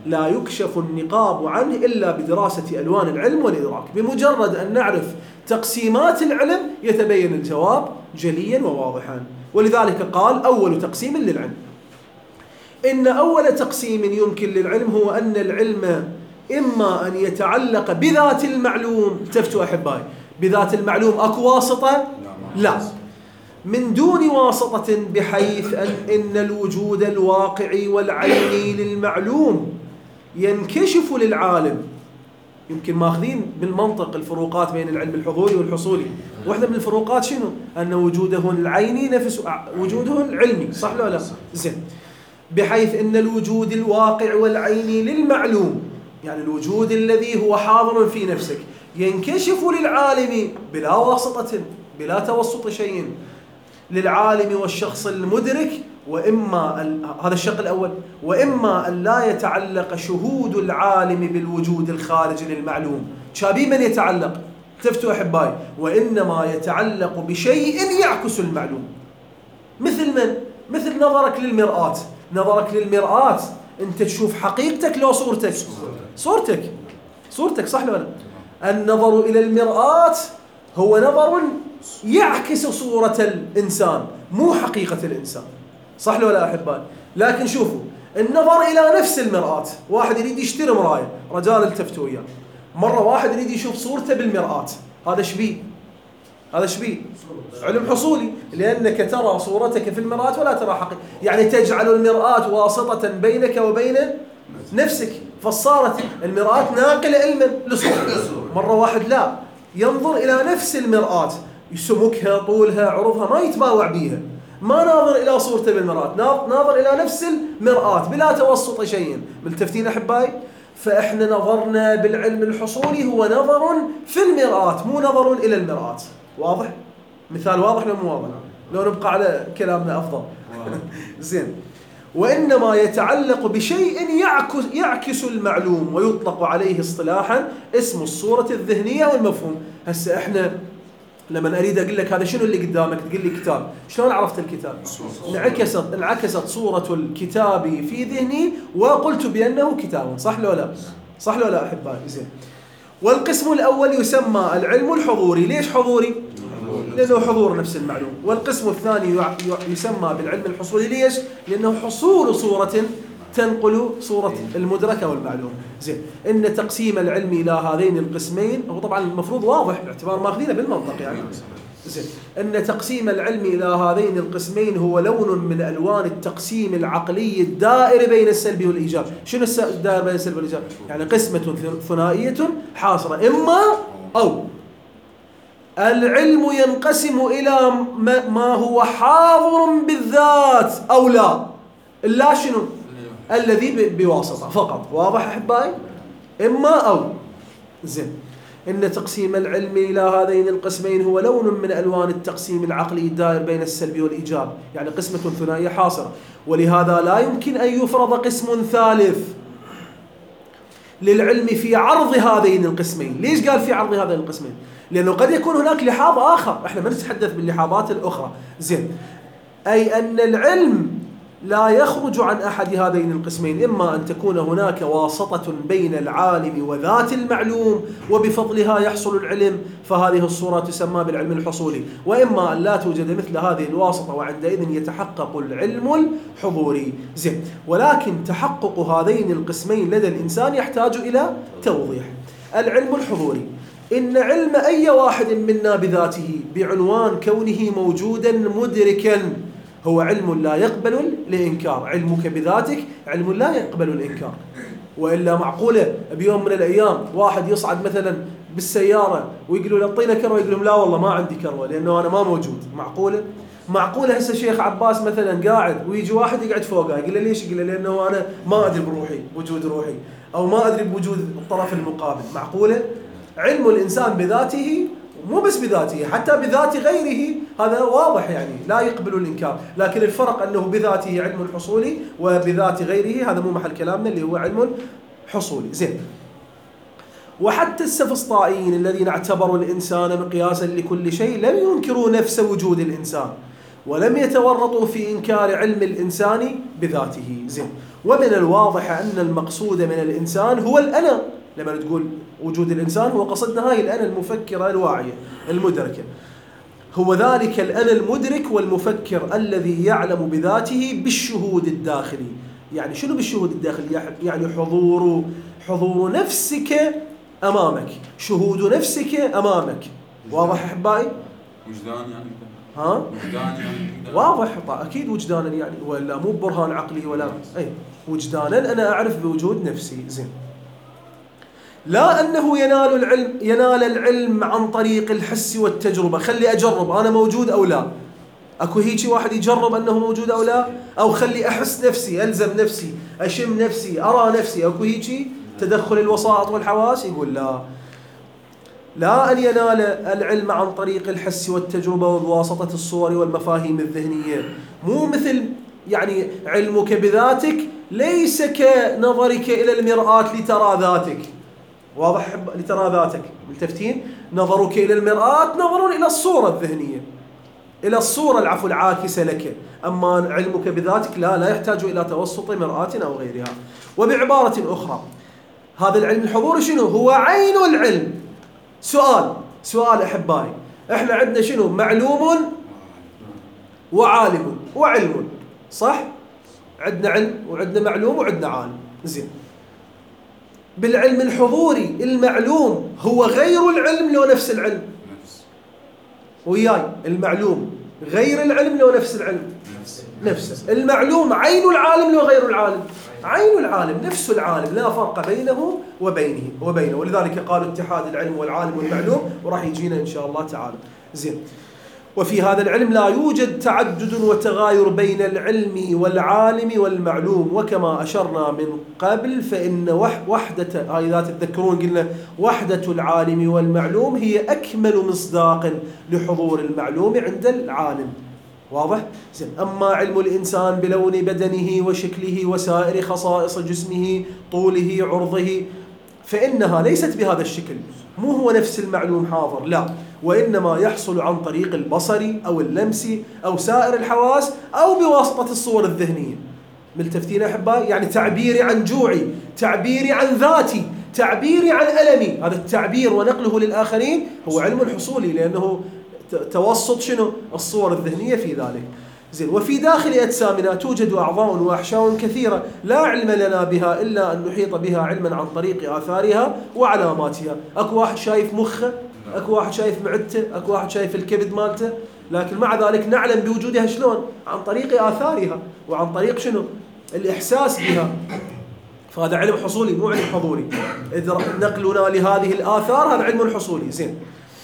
لا يكشف النقاب عنه إلا بدراسة ألوان العلم والإدراك. بمجرد أن نعرف تقسيمات العلم يتبين الجواب جليا وواضحا. ولذلك قال أول تقسيم للعلم. إن أول تقسيم يمكن للعلم هو أن العلم إما أن يتعلق بذات المعلوم. التفتوا أحبائي، بذات المعلوم أكو واسطة؟ لا، من دون واسطة، بحيث أن إن الوجود الواقعي والعيني للمعلوم ينكشف للعالم. يمكن ماخذين بالمنطق الفروقات بين العلم الحضوري والحصولي. واحدة من الفروقات شنو؟ أن وجوده العيني نفس وجوده العلمي، صح ولا لا؟ زين. بحيث أن الوجود الواقع والعيني للمعلوم، يعني الوجود الذي هو حاضر في نفسك، ينكشف للعالم بلا واسطة، بلا توسط شيء، للعالم والشخص المدرك. وإما هذا الشق الأول، وإما أن لا يتعلق شهود العالم بالوجود الخارج للمعلوم. شابي من يتعلق؟ تفتوا أحبائي، وإنما يتعلق بشيء يعكس المعلوم. مثل من؟ مثل نظرك للمرآة. نظرك للمرآة أنت تشوف حقيقتك لو صورتك؟ صورتك صورتك صح ولا لا؟ النظر إلى المرآة هو نظر يعكس صورة الإنسان، مو حقيقة الإنسان، صح ولا أحبائي؟ لكن شوفوا النظر إلى نفس المرآة. واحد يريد يشتري مراية، رجال التفتوا إياه، مرة واحد يريد يشوف صورته بالمرآة، هذا شبيه؟ هذا شبيه؟ علم حصولي، لأنك ترى صورتك في المرآة ولا ترى حقيقة، يعني تجعل المرآة واسطة بينك وبين نفسك، فصارت المرآة ناقلة علما لصورتك. مرة واحد لا، ينظر إلى نفس المرآة، سمكها، طولها، عرضها، ما يتباوع بيها، ما ناظر إلى صورته بالمرآة، ناظر إلى نفس المرآة بلا توسط شيء. ملتفتين أحبائي؟ فإحنا نظرنا بالعلم الحصولي هو نظر في المرآة، مو نظر إلى المرآة. واضح؟ مثال واضح ولا مو واضح؟ لو نبقى على كلامنا أفضل. زين. وإنما يتعلق بشيء يعكس, يعكس المعلوم، ويطلق عليه اصطلاحا اسم الصورة الذهنية والمفهوم. هسه إحنا لما أريد أقول لك هذا شنو اللي قدامك، تقول لي كتاب، شلون عرفت الكتاب؟ انعكست انعكست صورة الكتاب في ذهني وقلت بأنه كتاب، صح ولا لا؟ صح ولا لا أحبائي؟ زين. والقسم الأول يسمى العلم الحضوري. ليش حضوري؟ لأنه حضور نفس المعلوم. والقسم الثاني يسمى بالعلم الحصولي. ليش؟ لأنه حصول صورة تنقل صورة المدركة والمعلوم. زين. إن تقسيم العلم إلى هذين القسمين هو طبعا المفروض واضح باعتبار ماخذينه بالمنطق يعني. زين. إن تقسيم العلم إلى هذين القسمين هو لون من ألوان التقسيم العقلي الدائر بين السلب والإيجاب. شنو الدائر بين السلب والإيجاب؟ يعني قسمة ثنائية حاصرة، إما أو. العلم ينقسم إلى ما هو حاضر بالذات أو لا. لا شنو؟ الذي بواسطة فقط. واضح أحبائي؟ إما أو. زين. إن تقسيم العلم إلى هذين القسمين هو لون من ألوان التقسيم العقلي الدائر بين السلب والإيجاب، يعني قسمة ثنائية حاصرة. ولهذا لا يمكن أن يفرض قسم ثالث للعلم في عرض هذين القسمين. ليش قال في عرض هذين القسمين؟ لأنه قد يكون هناك لحاظ آخر، احنا ما نتحدث باللحاظات الأخرى. زين. أي أن العلم لا يخرج عن أحد هذين القسمين، إما أن تكون هناك واسطة بين العالم وذات المعلوم وبفضلها يحصل العلم، فهذه الصورة تسمى بالعلم الحصولي، وإما أن لا توجد مثل هذه الواسطة، وعندئذ يتحقق العلم الحضوري. زين. ولكن تحقق هذين القسمين لدى الإنسان يحتاج إلى توضيح. العلم الحضوري إن علم أي واحد منا بذاته بعنوان كونه موجودا مدركا هو علم لا يقبل الإنكار. علمك بذاتك علم لا يقبل الإنكار. وإلا معقولة بيوم من الأيام واحد يصعد مثلا بالسيارة ويقولوا له اعطينا كروة، يقول لهم لا والله ما عندي كروة لأنه أنا ما موجود. معقولة؟ معقولة هسه شيخ عباس مثلا قاعد ويجي واحد يقعد فوقه يقول له ليش؟ يقول له لأنه أنا ما أدري بروحي وجود روحي، أو ما أدري بوجود الطرف المقابل. معقولة؟ علم الإنسان بذاته، مو بس بذاته، حتى بذات غيره، هذا واضح يعني لا يقبل الإنكار. لكن الفرق أنه بذاته علم حصولي وبذات غيره هذا مو محل كلامنا، اللي هو علم حصولي. زين. وحتى السفسطائيين الذين اعتبروا الإنسان مقياسا لكل شيء لم ينكروا نفس وجود الإنسان، ولم يتورطوا في إنكار علم الإنسان بذاته. زين. ومن الواضح أن المقصود من الإنسان هو الأنا. لما تقول وجود الإنسان هو قصدنا هاي الأنا المفكرة الواعية المدركة، هو ذلك الأنا المدرك والمفكر الذي يعلم بذاته بالشهود الداخلي. يعني شنو بالشهود الداخلي؟ يعني حضور حضور نفسك أمامك، شهود نفسك أمامك. واضح أحبائي؟ وجدان يعني ها؟ وجدان يعني واضح أكيد وجدانا يعني، ولا مو برهان عقلي ولا أي وجدانا أنا أعرف بوجود نفسي. زين. لا أنه ينال العلم ينال العلم عن طريق الحس والتجربة، خلي أجرب أنا موجود أو لا. أكو هيك واحد يجرب أنه موجود أو لا؟ أو خلي أحس نفسي، ألزم نفسي، أشم نفسي، أرى نفسي. أكو هيك تدخل الوسائط والحواس؟ يقول لا. لا أن ينال العلم عن طريق الحس والتجربة وبواسطة الصور والمفاهيم الذهنية، مو مثل يعني علمك بذاتك ليس كنظرك إلى المرآة لترى ذاتك. واضح؟ لترى ذاتك ملتفتين؟ نظرك إلى المرآة نظر إلى الصورة الذهنية، إلى الصورة العفو العاكسة لك. أما علمك بذاتك لا لا يحتاج إلى توسط مرآة أو غيرها. وبعبارة أخرى هذا العلم الحضوري شنو؟ هو عين العلم. سؤال سؤال أحبائي، إحنا عندنا شنو؟ معلوم وعالم وعلم، صح؟ عندنا علم وعندنا معلوم وعندنا عالم. زين. بالعلم الحضوري المعلوم هو غير العلم لو نفس العلم؟ وياي المعلوم غير العلم لو نفس العلم؟ نفسه. المعلوم عين العالم لو غير العالم؟ عين العالم، نفس العالم، لا فرق بينه وبينه وبينه. ولذلك قالوا اتحاد العلم والعالم والمعلوم، وراح يجينا إن شاء الله تعالى. زين. وفي هذا العلم لا يوجد تعدد وتغاير بين العلم والعالم والمعلوم. وكما أشرنا من قبل فإن وحدة هاي ذات تذكرون قلنا وحدة العالم والمعلوم هي أكمل مصداق لحضور المعلوم عند العالم. واضح؟ زين. أما علم الإنسان بلون بدنه وشكله وسائر خصائص جسمه طوله عرضه فإنها ليست بهذا الشكل، مو هو نفس المعلوم حاضر، لا، وإنما يحصل عن طريق البصر أو اللمس أو سائر الحواس أو بواسطة الصور الذهنية. ملتفتين أحبائي؟ يعني تعبيري عن جوعي، تعبيري عن ذاتي، تعبيري عن ألمي، هذا التعبير ونقله للآخرين هو علم حصولي، لأنه توسط شنو؟ الصور الذهنية في ذلك. زين. وفي داخل أجسامنا توجد أعضاء وأحشاء كثيرة لا علم لنا بها إلا أن نحيط بها علما عن طريق آثارها وعلاماتها. أكو واحد شايف مخه، أكو واحد شايف معدته، أكو واحد شايف الكبد مالته، لكن مع ذلك نعلم بوجودها شلون؟ عن طريق آثارها وعن طريق شنو؟ الإحساس بها. فهذا علم حصولي مو علم حضوري. نقلنا لهذه الآثار هذا علم حصولي. زين.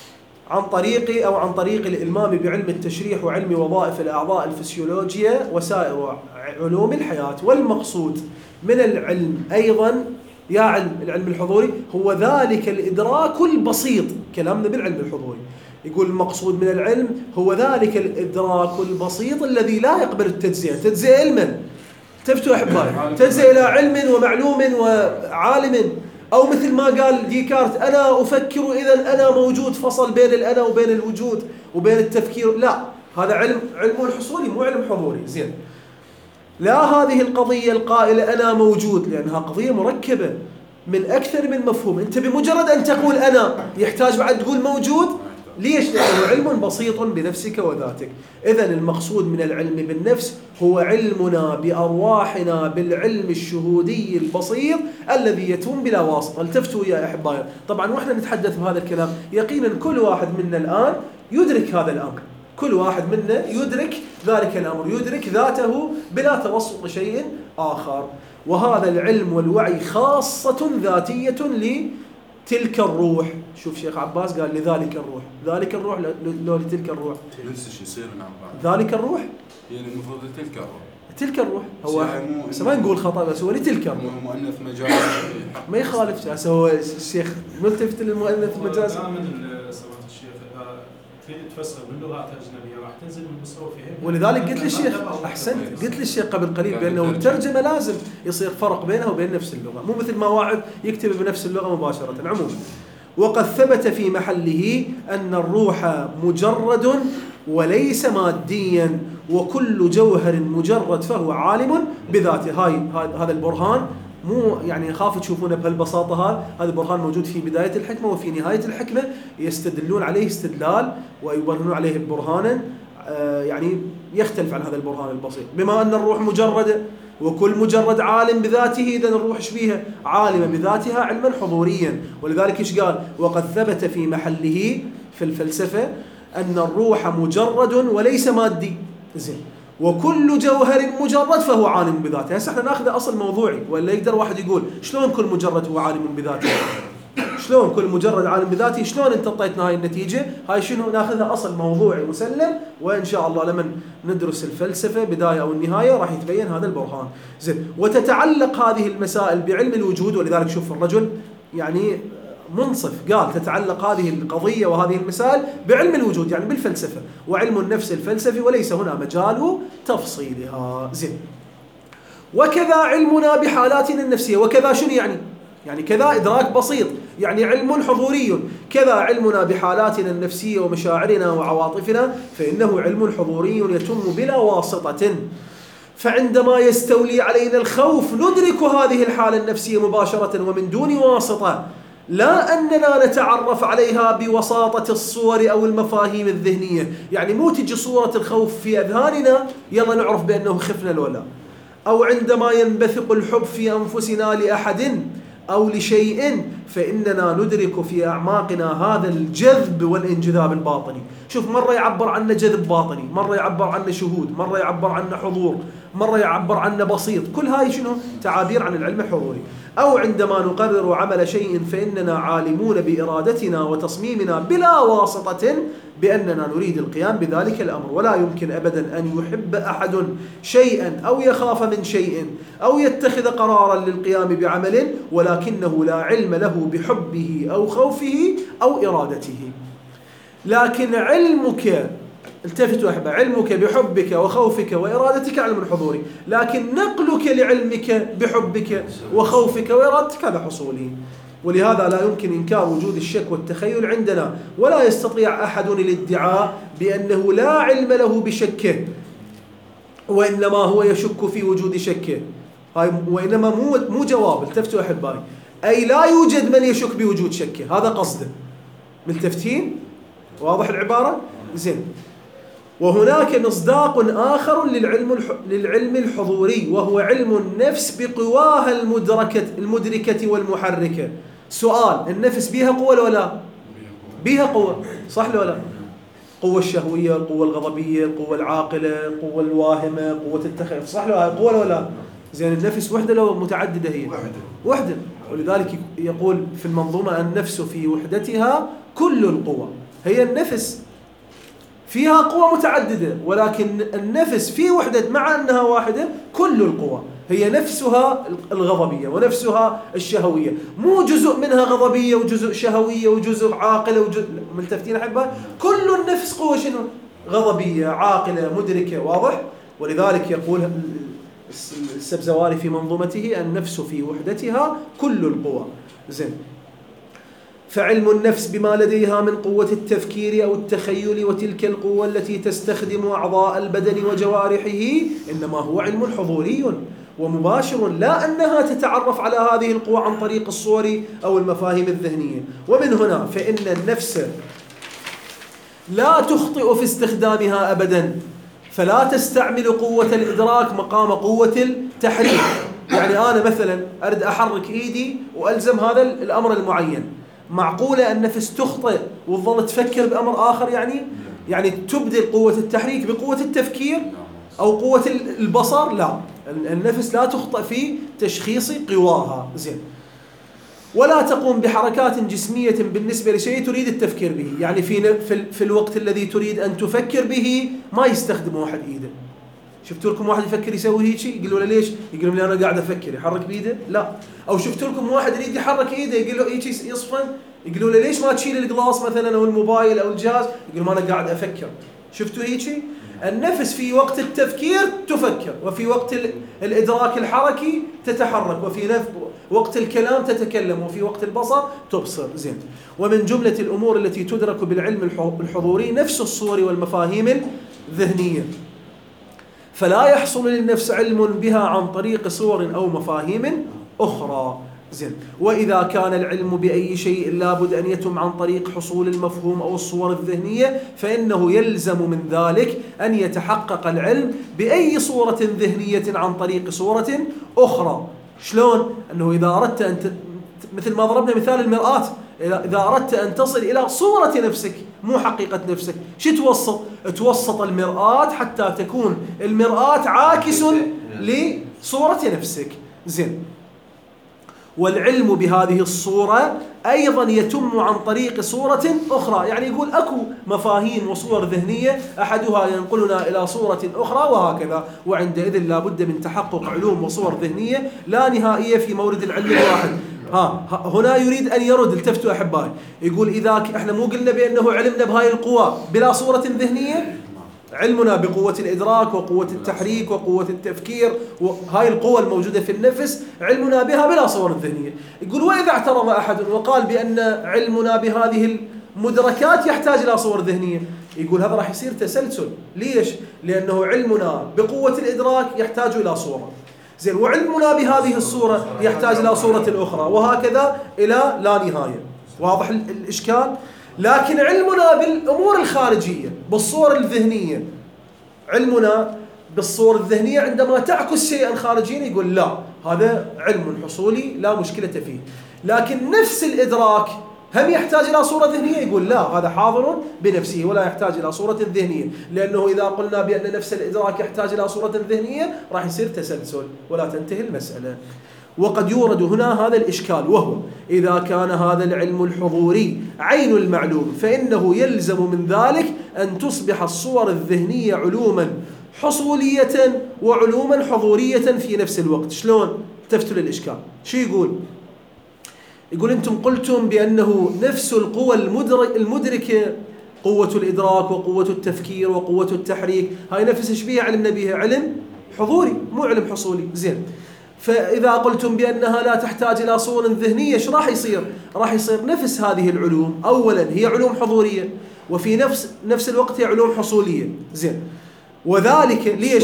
عن طريق أو عن طريق الإلمام بعلم التشريح وعلم وظائف الأعضاء الفسيولوجية وسائر علوم الحياة. والمقصود من العلم أيضا يا علم العلم الحضوري هو ذلك الإدراك البسيط. كلامنا بالعلم الحضوري يقول المقصود من العلم هو ذلك الإدراك البسيط الذي لا يقبل التجزئة. تجزئة علما، تفتوا أحبائي، تجزئة إلى علم ومعلوم وعالم، أو مثل ما قال ديكارت أنا أفكر إذا أنا موجود، فصل بين الأنا وبين الوجود وبين التفكير. لا، هذا علم علم حصولي مو علم حضوري. زين. لا هذه القضية القائلة أنا موجود، لأنها قضية مركبة من أكثر من مفهوم. أنت بمجرد أن تقول أنا يحتاج بعد تقول موجود. ليش؟ لأنه علم بسيط بنفسك وذاتك. إذن المقصود من العلم بالنفس هو علمنا بأرواحنا بالعلم الشهودي البسيط الذي يتم بلا واسطة. التفتوا يا أحبائي. طبعا وإحنا نتحدث بهذا الكلام يقينا كل واحد منا الآن يدرك هذا الأمر، كل واحد منا يدرك ذلك الأمر، يدرك ذاته بلا توسط شيء آخر. وهذا العلم والوعي خاصة ذاتية لتلك الروح. شوف شيخ عباس قال لذلك الروح، ذلك الروح لو لتلك الروح نفس يصير نعم. ذلك الروح يعني المفروض تلك الروح، تلك الروح هو بس ما نقول خطأ، بس هو لتلك الروح مؤنث مجازي ما يخالف. هسه هو الشيخ ملتفت للمؤنث المجازي. سمعت الشيخ تريد تفسر باللغات الأجنبية راح تنزل من مستوى فهم. ولذلك قلت للشيخ أحسنت، قلت للشيخ قبل قليل بأنه الترجمة لازم يصير فرق بينها وبين نفس اللغة، مو مثل ما واحد يكتب بنفس اللغة مباشرة. عموما وقد ثبت في محله أن الروح مجرد وليس ماديا، وكل جوهر مجرد فهو عالم بذاته. هاي هذا البرهان مو يعني خاف تشوفونه بهالبساطة. هذا هذا البرهان موجود في بداية الحكمة وفي نهاية الحكمة، يستدلون عليه استدلال ويبرهنون عليه برهانا يعني يختلف عن هذا البرهان البسيط. بما أن الروح مجردة وكل مجرد عالم بذاته، إذن الروح ايش بيها؟ عالمة بذاتها علما حضوريا. ولذلك ايش قال؟ وقد ثبت في محله في الفلسفة أن الروح مجرد وليس مادي. زين، وكل جوهر مجرد فهو عالم بذاته. هسه احنا ناخذ اصل موضوعي، ولا يقدر واحد يقول شلون كل مجرد هو عالم بذاته؟ شلون كل مجرد عالم بذاته؟ شلون انت اعطيتنا هاي النتيجه؟ هاي شنو؟ ناخذها اصل موضوعي مسلم، وان شاء الله لما ندرس الفلسفه بدايه او النهايه راح يتبين هذا البرهان. زين، وتتعلق هذه المسائل بعلم الوجود. ولذلك شوف الرجل يعني منصف، قال تتعلق هذه القضيه وهذه المسائل بعلم الوجود يعني بالفلسفه، وعلم النفس الفلسفي، وليس هنا مجال تفصيلها. زين، وكذا علمنا بحالاتنا النفسيه. وكذا شنو يعني؟ يعني كذا إدراك بسيط، يعني علم حضوري. كذا علمنا بحالاتنا النفسية ومشاعرنا وعواطفنا، فإنه علم حضوري يتم بلا واسطة. فعندما يستولي علينا الخوف ندرك هذه الحالة النفسية مباشرة ومن دون واسطة، لا أننا نتعرف عليها بوساطة الصور أو المفاهيم الذهنية. يعني مو تجي صورة الخوف في أذهاننا يلا نعرف بأنه خفنا لولا. أو عندما ينبثق الحب في أنفسنا لأحد أو لشيء، فإننا ندرك في أعماقنا هذا الجذب والانجذاب الباطني. شوف، مرة يعبر عنه جذب باطني، مرة يعبر عنه شهود، مرة يعبر عنه حضور، مرة يعبر عنه بسيط. كل هاي شنو؟ تعابير عن العلم الحضوري. أو عندما نقرر عمل شيء فإننا عالمون بإرادتنا وتصميمنا بلا واسطة بأننا نريد القيام بذلك الأمر. ولا يمكن أبدا أن يحب أحد شيئا أو يخاف من شيء أو يتخذ قرارا للقيام بعمل ولكنه لا علم له بحبه أو خوفه أو إرادته. لكن علمك، التفتوا أحبة، علمك بحبك وخوفك وإرادتك علم حضوري، لكن نقلك لعلمك بحبك وخوفك وإرادتك هذا حصولي. ولهذا لا يمكن إنكار وجود الشك والتخيل عندنا، ولا يستطيع أحد الادعاء بأنه لا علم له بشكه، وإنما هو يشك في وجود شكه. هاي وإنما مو مو جواب. التفتوا أحبائي، أي لا يوجد من يشك بوجود شكه، هذا قصده. ملتفتين؟ واضح العبارة؟ زين. وهناك مصداق آخر للعلم للعلم الحضوري، وهو علم النفس بقواها المدركة المدركة والمحركة. سؤال، النفس بيها قوة ولا لا؟ بيها قوة، صح ولا لا؟ قوة الشهوية، القوة الغضبية، القوة العاقلة، القوة الواهمة، قوة التخيل، صح ولا لا؟ قوة ولا لا؟ زين، النفس وحدة لو متعددة؟ هي وحدة. وحدة. ولذلك يقول في المنظومة: النفس في وحدتها كل القوى. هي النفس فيها قوى متعددة، ولكن النفس في وحدة مع أنها واحدة كل القوى. هي نفسها الغضبية ونفسها الشهوية، مو جزء منها غضبية وجزء شهوية وجزء عاقلة وجزء. ملتفتين أحبة؟ كل النفس قوة شنو؟ غضبية، عاقلة، مدركة. واضح؟ ولذلك يقول السبزواري في منظومته: النفس في وحدتها كل القوى. زين. فعلم النفس بما لديها من قوة التفكير أو التخيل وتلك القوة التي تستخدم أعضاء البدن وجوارحه إنما هو علم حضوري ومباشر، لا أنها تتعرف على هذه القوة عن طريق الصور أو المفاهيم الذهنية. ومن هنا فإن النفس لا تخطئ في استخدامها أبدا، فلا تستعمل قوة الإدراك مقام قوة التحريك. يعني أنا مثلا أريد أحرك إيدي وألزم هذا الأمر المعين، معقولة النفس تخطئ وتظل تفكر بأمر آخر؟ يعني يعني تبدل قوة التحريك بقوة التفكير أو قوة البصر؟ لا، النفس لا تخطئ في تشخيص قواها. زين. ولا تقوم بحركات جسمية بالنسبة لشيء تريد التفكير به. يعني في في الوقت الذي تريد أن تفكر به ما يستخدم واحد إيده. شفتوا لكم واحد يفكر يسوي هيك؟ يقولوا له ليش؟ يقولوا لي أنا قاعد أفكر. يحرك بإيده؟ لا. أو شفتوا لكم واحد يريد يحرك إيده يقول له هيك يصفن، يقولوا له ليش ما تشيل الجلاس مثلا أو الموبايل أو الجهاز؟ يقول ما أنا قاعد أفكر. شفتوا هيك؟ النفس في وقت التفكير تفكر، وفي وقت الإدراك الحركي تتحرك، وفي نف وقت الكلام تتكلم وفي وقت البصر تبصر. زين. ومن جملة الأمور التي تدرك بالعلم الحضوري نفس الصور والمفاهيم الذهنية، فلا يحصل للنفس علم بها عن طريق صور أو مفاهيم أخرى. زين. وإذا كان العلم بأي شيء لابد أن يتم عن طريق حصول المفهوم أو الصور الذهنية، فإنه يلزم من ذلك أن يتحقق العلم بأي صورة ذهنية عن طريق صورة أخرى. شلون؟ أنه إذا أردت أن ت... مثل ما ضربنا مثال المرآة، إذا أردت أن تصل إلى صورة نفسك مو حقيقة نفسك، شو توسط؟ توسط المرآة حتى تكون المرآة عاكس لصورة نفسك. زين. والعلم بهذه الصورة أيضا يتم عن طريق صورة أخرى، يعني يقول أكو مفاهيم وصور ذهنية أحدها ينقلنا إلى صورة أخرى وهكذا، وعندئذ لا بد من تحقق علوم وصور ذهنية لا نهائية في مورد العلم الواحد. ها هنا يريد أن يرد، التفتوا أحبائي، يقول إذا احنا مو قلنا بأنه علمنا بهاي القوى بلا صورة ذهنية؟ علمنا بقوة الإدراك وقوة التحريك وقوة التفكير وهاي القوة الموجودة في النفس علمنا بها بلا صور ذهنية. يقول وإذا اعترض أحد وقال بأن علمنا بهذه المدركات يحتاج إلى صور ذهنية، يقول هذا راح يصير تسلسل. ليش؟ لأنه علمنا بقوة الإدراك يحتاج إلى صورة، زين، وعلمنا بهذه الصورة يحتاج إلى صورة أخرى، وهكذا إلى لا نهاية. واضح الإشكال؟ لكن علمنا بالأمور الخارجية بالصور الذهنية، علمنا بالصور الذهنية عندما تعكس شيئا خارجيا يقول لا، هذا علم حصولي لا مشكلة فيه. لكن نفس الإدراك هم يحتاج إلى صورة ذهنية، يقول لا، هذا حاضر بنفسه ولا يحتاج إلى صورة ذهنية، لأنه إذا قلنا بأن نفس الإدراك يحتاج إلى صورة ذهنية راح يصير تسلسل ولا تنتهي المسألة. وقد يورد هنا هذا الإشكال، وهو إذا كان هذا العلم الحضوري عين المعلوم فإنه يلزم من ذلك أن تصبح الصور الذهنية علوما حصولية وعلوما حضورية في نفس الوقت. شلون؟ تفتوا للإشكال. شو يقول؟ يقول أنتم قلتم بأنه نفس القوى المدركة، قوة الإدراك وقوة التفكير وقوة التحريك، هاي نفس إيش بيها علمنا بيها؟ علم حضوري مو علم حصولي. زين، فإذا قلتم بأنها لا تحتاج إلى صور ذهنية، ايش راح يصير؟ راح يصير نفس هذه العلوم أولا هي علوم حضورية وفي نفس نفس الوقت هي علوم حصولية. زين، وذلك ليش؟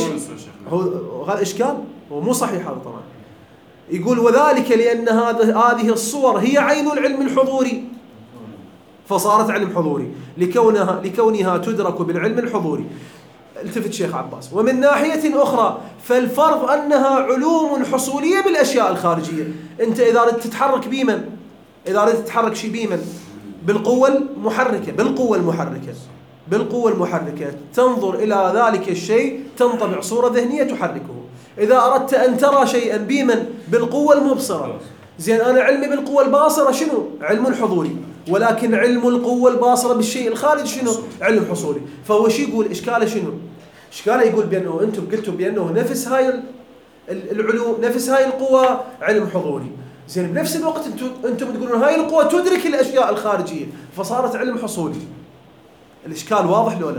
هو هذا إشكال، هو مو صحيح هذا طبعا. يقول وذلك لأن هذا هذه الصور هي عين العلم الحضوري فصارت علم حضوري لكونها لكونها تدرك بالعلم الحضوري. التفت شيخ عباس. ومن ناحية أخرى فالفرض أنها علوم حصولية بالأشياء الخارجية. أنت إذا أردت تتحرك بيمن، إذا أردت تتحرك شيء بيمن بالقوة المحركة، بالقوة المحركة بالقوة المحركة تنظر إلى ذلك الشيء تنطبع صورة ذهنية تحركه. إذا أردت أن ترى شيئا بيمن بالقوة المبصرة، زين، أنا علمي بالقوة الباصرة شنو؟ علم حضوري، ولكن علم القوة الباصرة بالشيء الخارج شنو؟ علم حصولي. فهو شو يقول؟ إشكاله شنو؟ إشكاله يقول بأنه أنتم قلتم بأنه نفس هاي العلوم، نفس هاي القوة علم حضوري، زين، بنفس الوقت أنتم أنتم تقولون هاي القوة تدرك الأشياء الخارجية فصارت علم حصولي. الإشكال واضح لو لا؟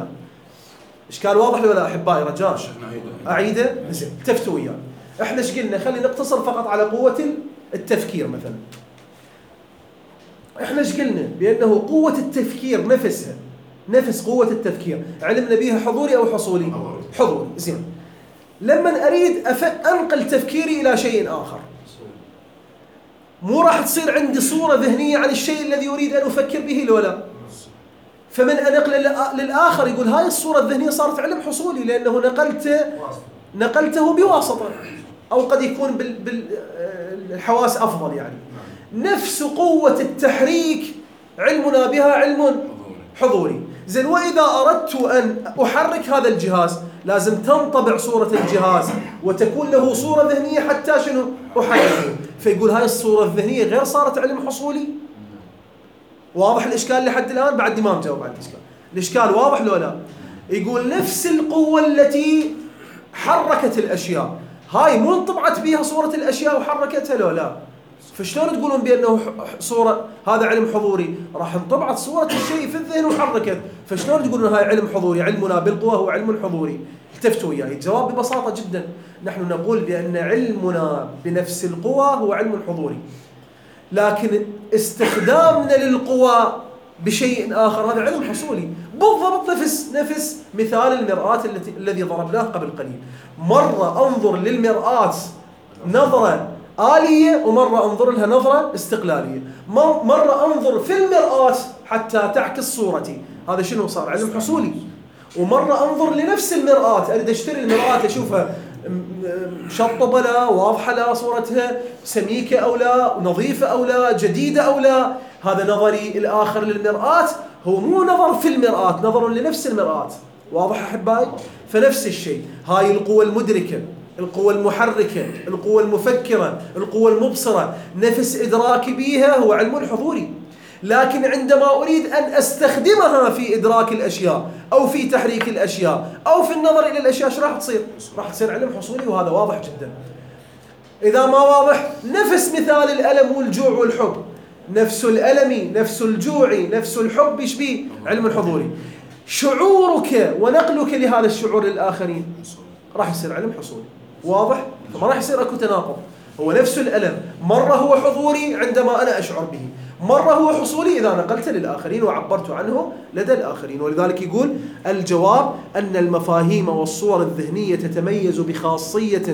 إشكال واضح لو لا أحبائي؟ رجاء أعيده؟ زين، تفتوا وياه. إحنا إيش قلنا؟ خلينا نقتصر فقط على قوة التفكير مثلا. إحنا إيش قلنا؟ بأنه قوة التفكير نفسها، نفس قوة التفكير علمنا بها حضوري أو حصولي؟ حضوري. زين، لما أريد أنقل تفكيري إلى شيء آخر مو راح تصير عندي صورة ذهنية عن الشيء الذي أريد أن أفكر به لو لا؟ فمن أنقل للآخر يقول هاي الصورة الذهنية صارت علم حصولي لأنه نقلت نقلته بواسطة، أو قد يكون بالحواس أفضل. يعني نفس قوة التحريك علمنا بها علم حضوري. زين، وإذا أردت أن أحرك هذا الجهاز لازم تنطبع صورة الجهاز وتكون له صورة ذهنية حتى شنو؟ أحركه. فيقول هاي الصورة الذهنية غير صارت علم حصولي. واضح الإشكال لحد الآن؟ بعد ما مجاوب على الإشكال. الإشكال واضح لو لا؟ يقول نفس القوة التي حركت الأشياء هاي مو انطبعت بها صورة الأشياء وحركتها لو لا؟ فشلون تقولون بأنه صورة هذا علم حضوري؟ راح انطبعت صورة الشيء في الذهن وحركت، فشلون تقولون هاي علم حضوري؟ علمنا بالقوة هو علم حضوري. التفتوا وياي. الجواب ببساطة جدا، نحن نقول بأن علمنا بنفس القوى هو علم حضوري، لكن استخدامنا للقوى بشيء آخر هذا علم حصولي. بالضبط نفس نفس مثال المرآة التي الذي ضربناه قبل قليل. مرة أنظر للمرآة نظرة آلية، ومرة أنظر لها نظرة استقلالية. مرة أنظر في المرآة حتى تعكس صورتي، هذا شنو صار؟ علم حصولي. ومرة أنظر لنفس المرآة، أريد أشتري المرآة أشوفها مشطبة لا، واضحة لا صورتها، سميكة أو لا، نظيفة أو لا، جديدة أو لا. هذا نظري الآخر للمرآة هو مو نظر في المرآة، نظر لنفس المرآة. واضح أحبائي؟ فنفس الشيء، هاي القوة المدركة، القوة المحركة، القوة المفكرة، القوة المبصرة، نفس إدراكي بيها هو علم حضوري. لكن عندما أريد أن أستخدمها في إدراك الأشياء أو في تحريك الأشياء أو في النظر إلى الأشياء، ايش راح تصير؟ راح تصير علم حصولي، وهذا واضح جدا. إذا ما واضح، نفس مثال الألم والجوع والحب، نفس الألم نفس الجوع نفس الحب ايش بيه؟ علم حضوري. شعورك ونقلك لهذا الشعور للآخرين راح يصير علم حصولي. واضح؟ فما راح يصير اكو تناقض. هو نفس الألم، مرة هو حضوري عندما أنا أشعر به، مرة هو حصولي إذا نقلت للآخرين وعبرت عنه لدى الآخرين. ولذلك يقول الجواب أن المفاهيم والصور الذهنية تتميز بخاصية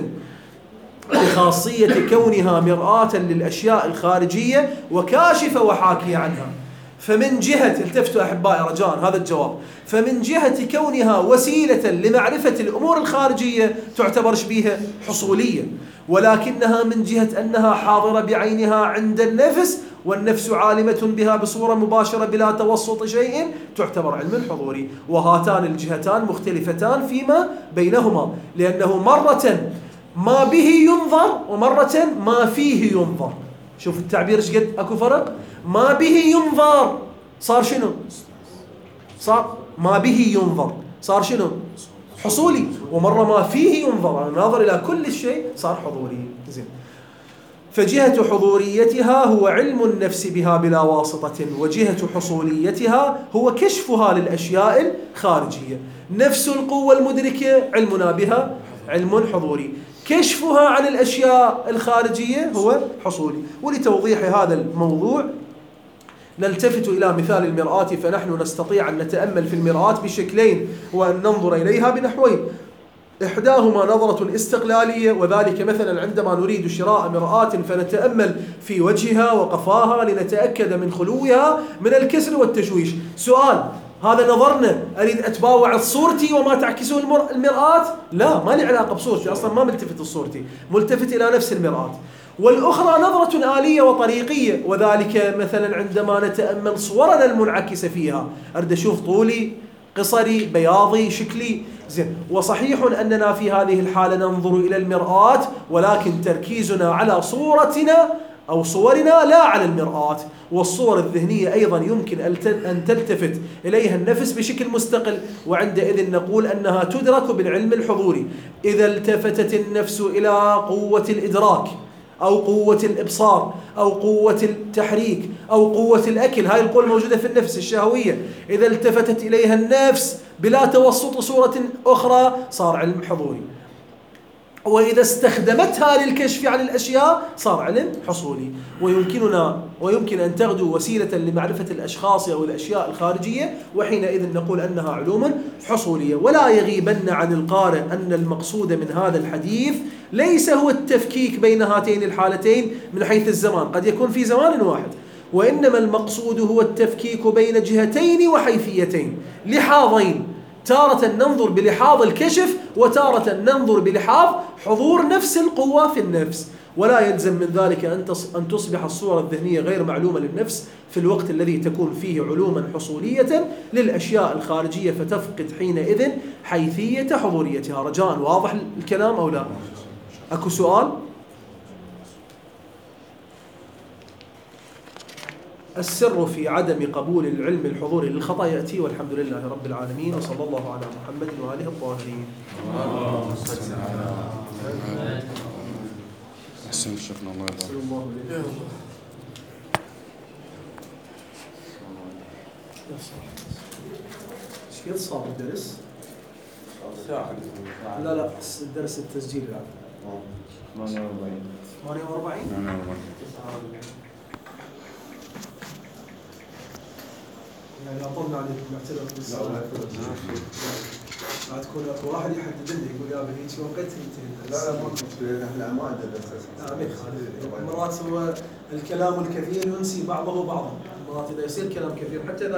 بخاصية كونها مرآة للأشياء الخارجية وكاشفة وحاكية عنها. فمن جهة، التفتوا أحبائي رجاء هذا الجواب، فمن جهة كونها وسيلة لمعرفة الأمور الخارجية تعتبر شبيهة حصولية، ولكنها من جهة أنها حاضرة بعينها عند النفس، والنفس عالمة بها بصورة مباشرة بلا توسط شيء، تعتبر علم حضوري. وهاتان الجهتان مختلفتان فيما بينهما، لأنه مرة ما به ينظر ومرة ما فيه ينظر. شوف التعبير ايش قد اكو فرق. ما به ينظر صار شنو؟ صار ما به ينظر صار شنو؟ حصولي. ومرة ما فيه ينظر، الناظر إلى كل شيء صار حضوري. زين. فجهة حضوريتها هو علم النفس بها بلا واسطة، وجهة حصوليتها هو كشفها للأشياء الخارجية. نفس القوة المدركة علمنا بها علم حضوري، كشفها عن الأشياء الخارجية هو حصولي. ولتوضيح هذا الموضوع نلتفت إلى مثال المرآة، فنحن نستطيع أن نتأمل في المرآة بشكلين وأن ننظر إليها بنحوين. إحداهما نظرة استقلالية، وذلك مثلا عندما نريد شراء مرآة فنتأمل في وجهها وقفاها لنتأكد من خلوها من الكسر والتشويش. سؤال، هذا نظرنا أريد أتباوع صورتي وما تعكسه المرآة؟ لا، ما لي علاقة بصورتي أصلا، ما ملتفت لصورتي، ملتفت إلى نفس المرآة. والأخرى نظرة آلية وطريقية، وذلك مثلا عندما نتأمل صورنا المنعكسة فيها، أريد أشوف طولي، قصري، بياضي، شكلي. زين. وصحيح أننا في هذه الحالة ننظر إلى المرآة، ولكن تركيزنا على صورتنا أو صورنا لا على المرآة. والصور الذهنية أيضا يمكن أن تلتفت إليها النفس بشكل مستقل، وعندئذ نقول أنها تدرك بالعلم الحضوري. إذا التفتت النفس إلى قوة الإدراك أو قوة الإبصار أو قوة التحريك أو قوة الأكل، هاي القوة الموجودة في النفس الشهوية، إذا التفتت إليها النفس بلا توسط صورة أخرى صار علم حضوري. وإذا استخدمتها للكشف عن الأشياء صار علم حصولي. ويمكننا ويمكن أن تغدو وسيلة لمعرفة الأشخاص أو الأشياء الخارجية، وحينئذ نقول أنها علوم حصولية. ولا يغيبن عن القارئ أن المقصود من هذا الحديث ليس هو التفكيك بين هاتين الحالتين من حيث الزمان، قد يكون في زمان واحد، وإنما المقصود هو التفكيك بين جهتين وحيثيتين، لحاظين، تارة ننظر بلحاظ الكشف وتارة ننظر بلحاظ حضور نفس القوة في النفس. ولا يلزم من ذلك أن تصبح الصورة الذهنية غير معلومة للنفس في الوقت الذي تكون فيه علوما حصولية للأشياء الخارجية، فتفقد حينئذ حيثية حضوريتها. رجاء واضح الكلام أو لا؟ أكو سؤال؟ السر في عدم قبول العلم الحضوري للخطأ يأتي، والحمد لله رب العالمين، وصلى الله على محمد وآله الطاهرين. أحسن شفنا الله يرضى. ايش قد صار الدرس؟ ساعة لا لا درس التسجيل الآن. ثمانية وأربعين. ثمانية وأربعين. ثمانية وأربعين. يعني أطلنا عليك نعتذر بالصلاة. لا تكون اكو واحد يحدد لي يقول يا بهيك وقت ينتهي. لا لا ما مشكلة، احنا ما عندنا اساسا. امين. مرات هو الكلام الكثير ينسي بعضه بعضا، مرات اذا يصير كلام كثير حتى اذا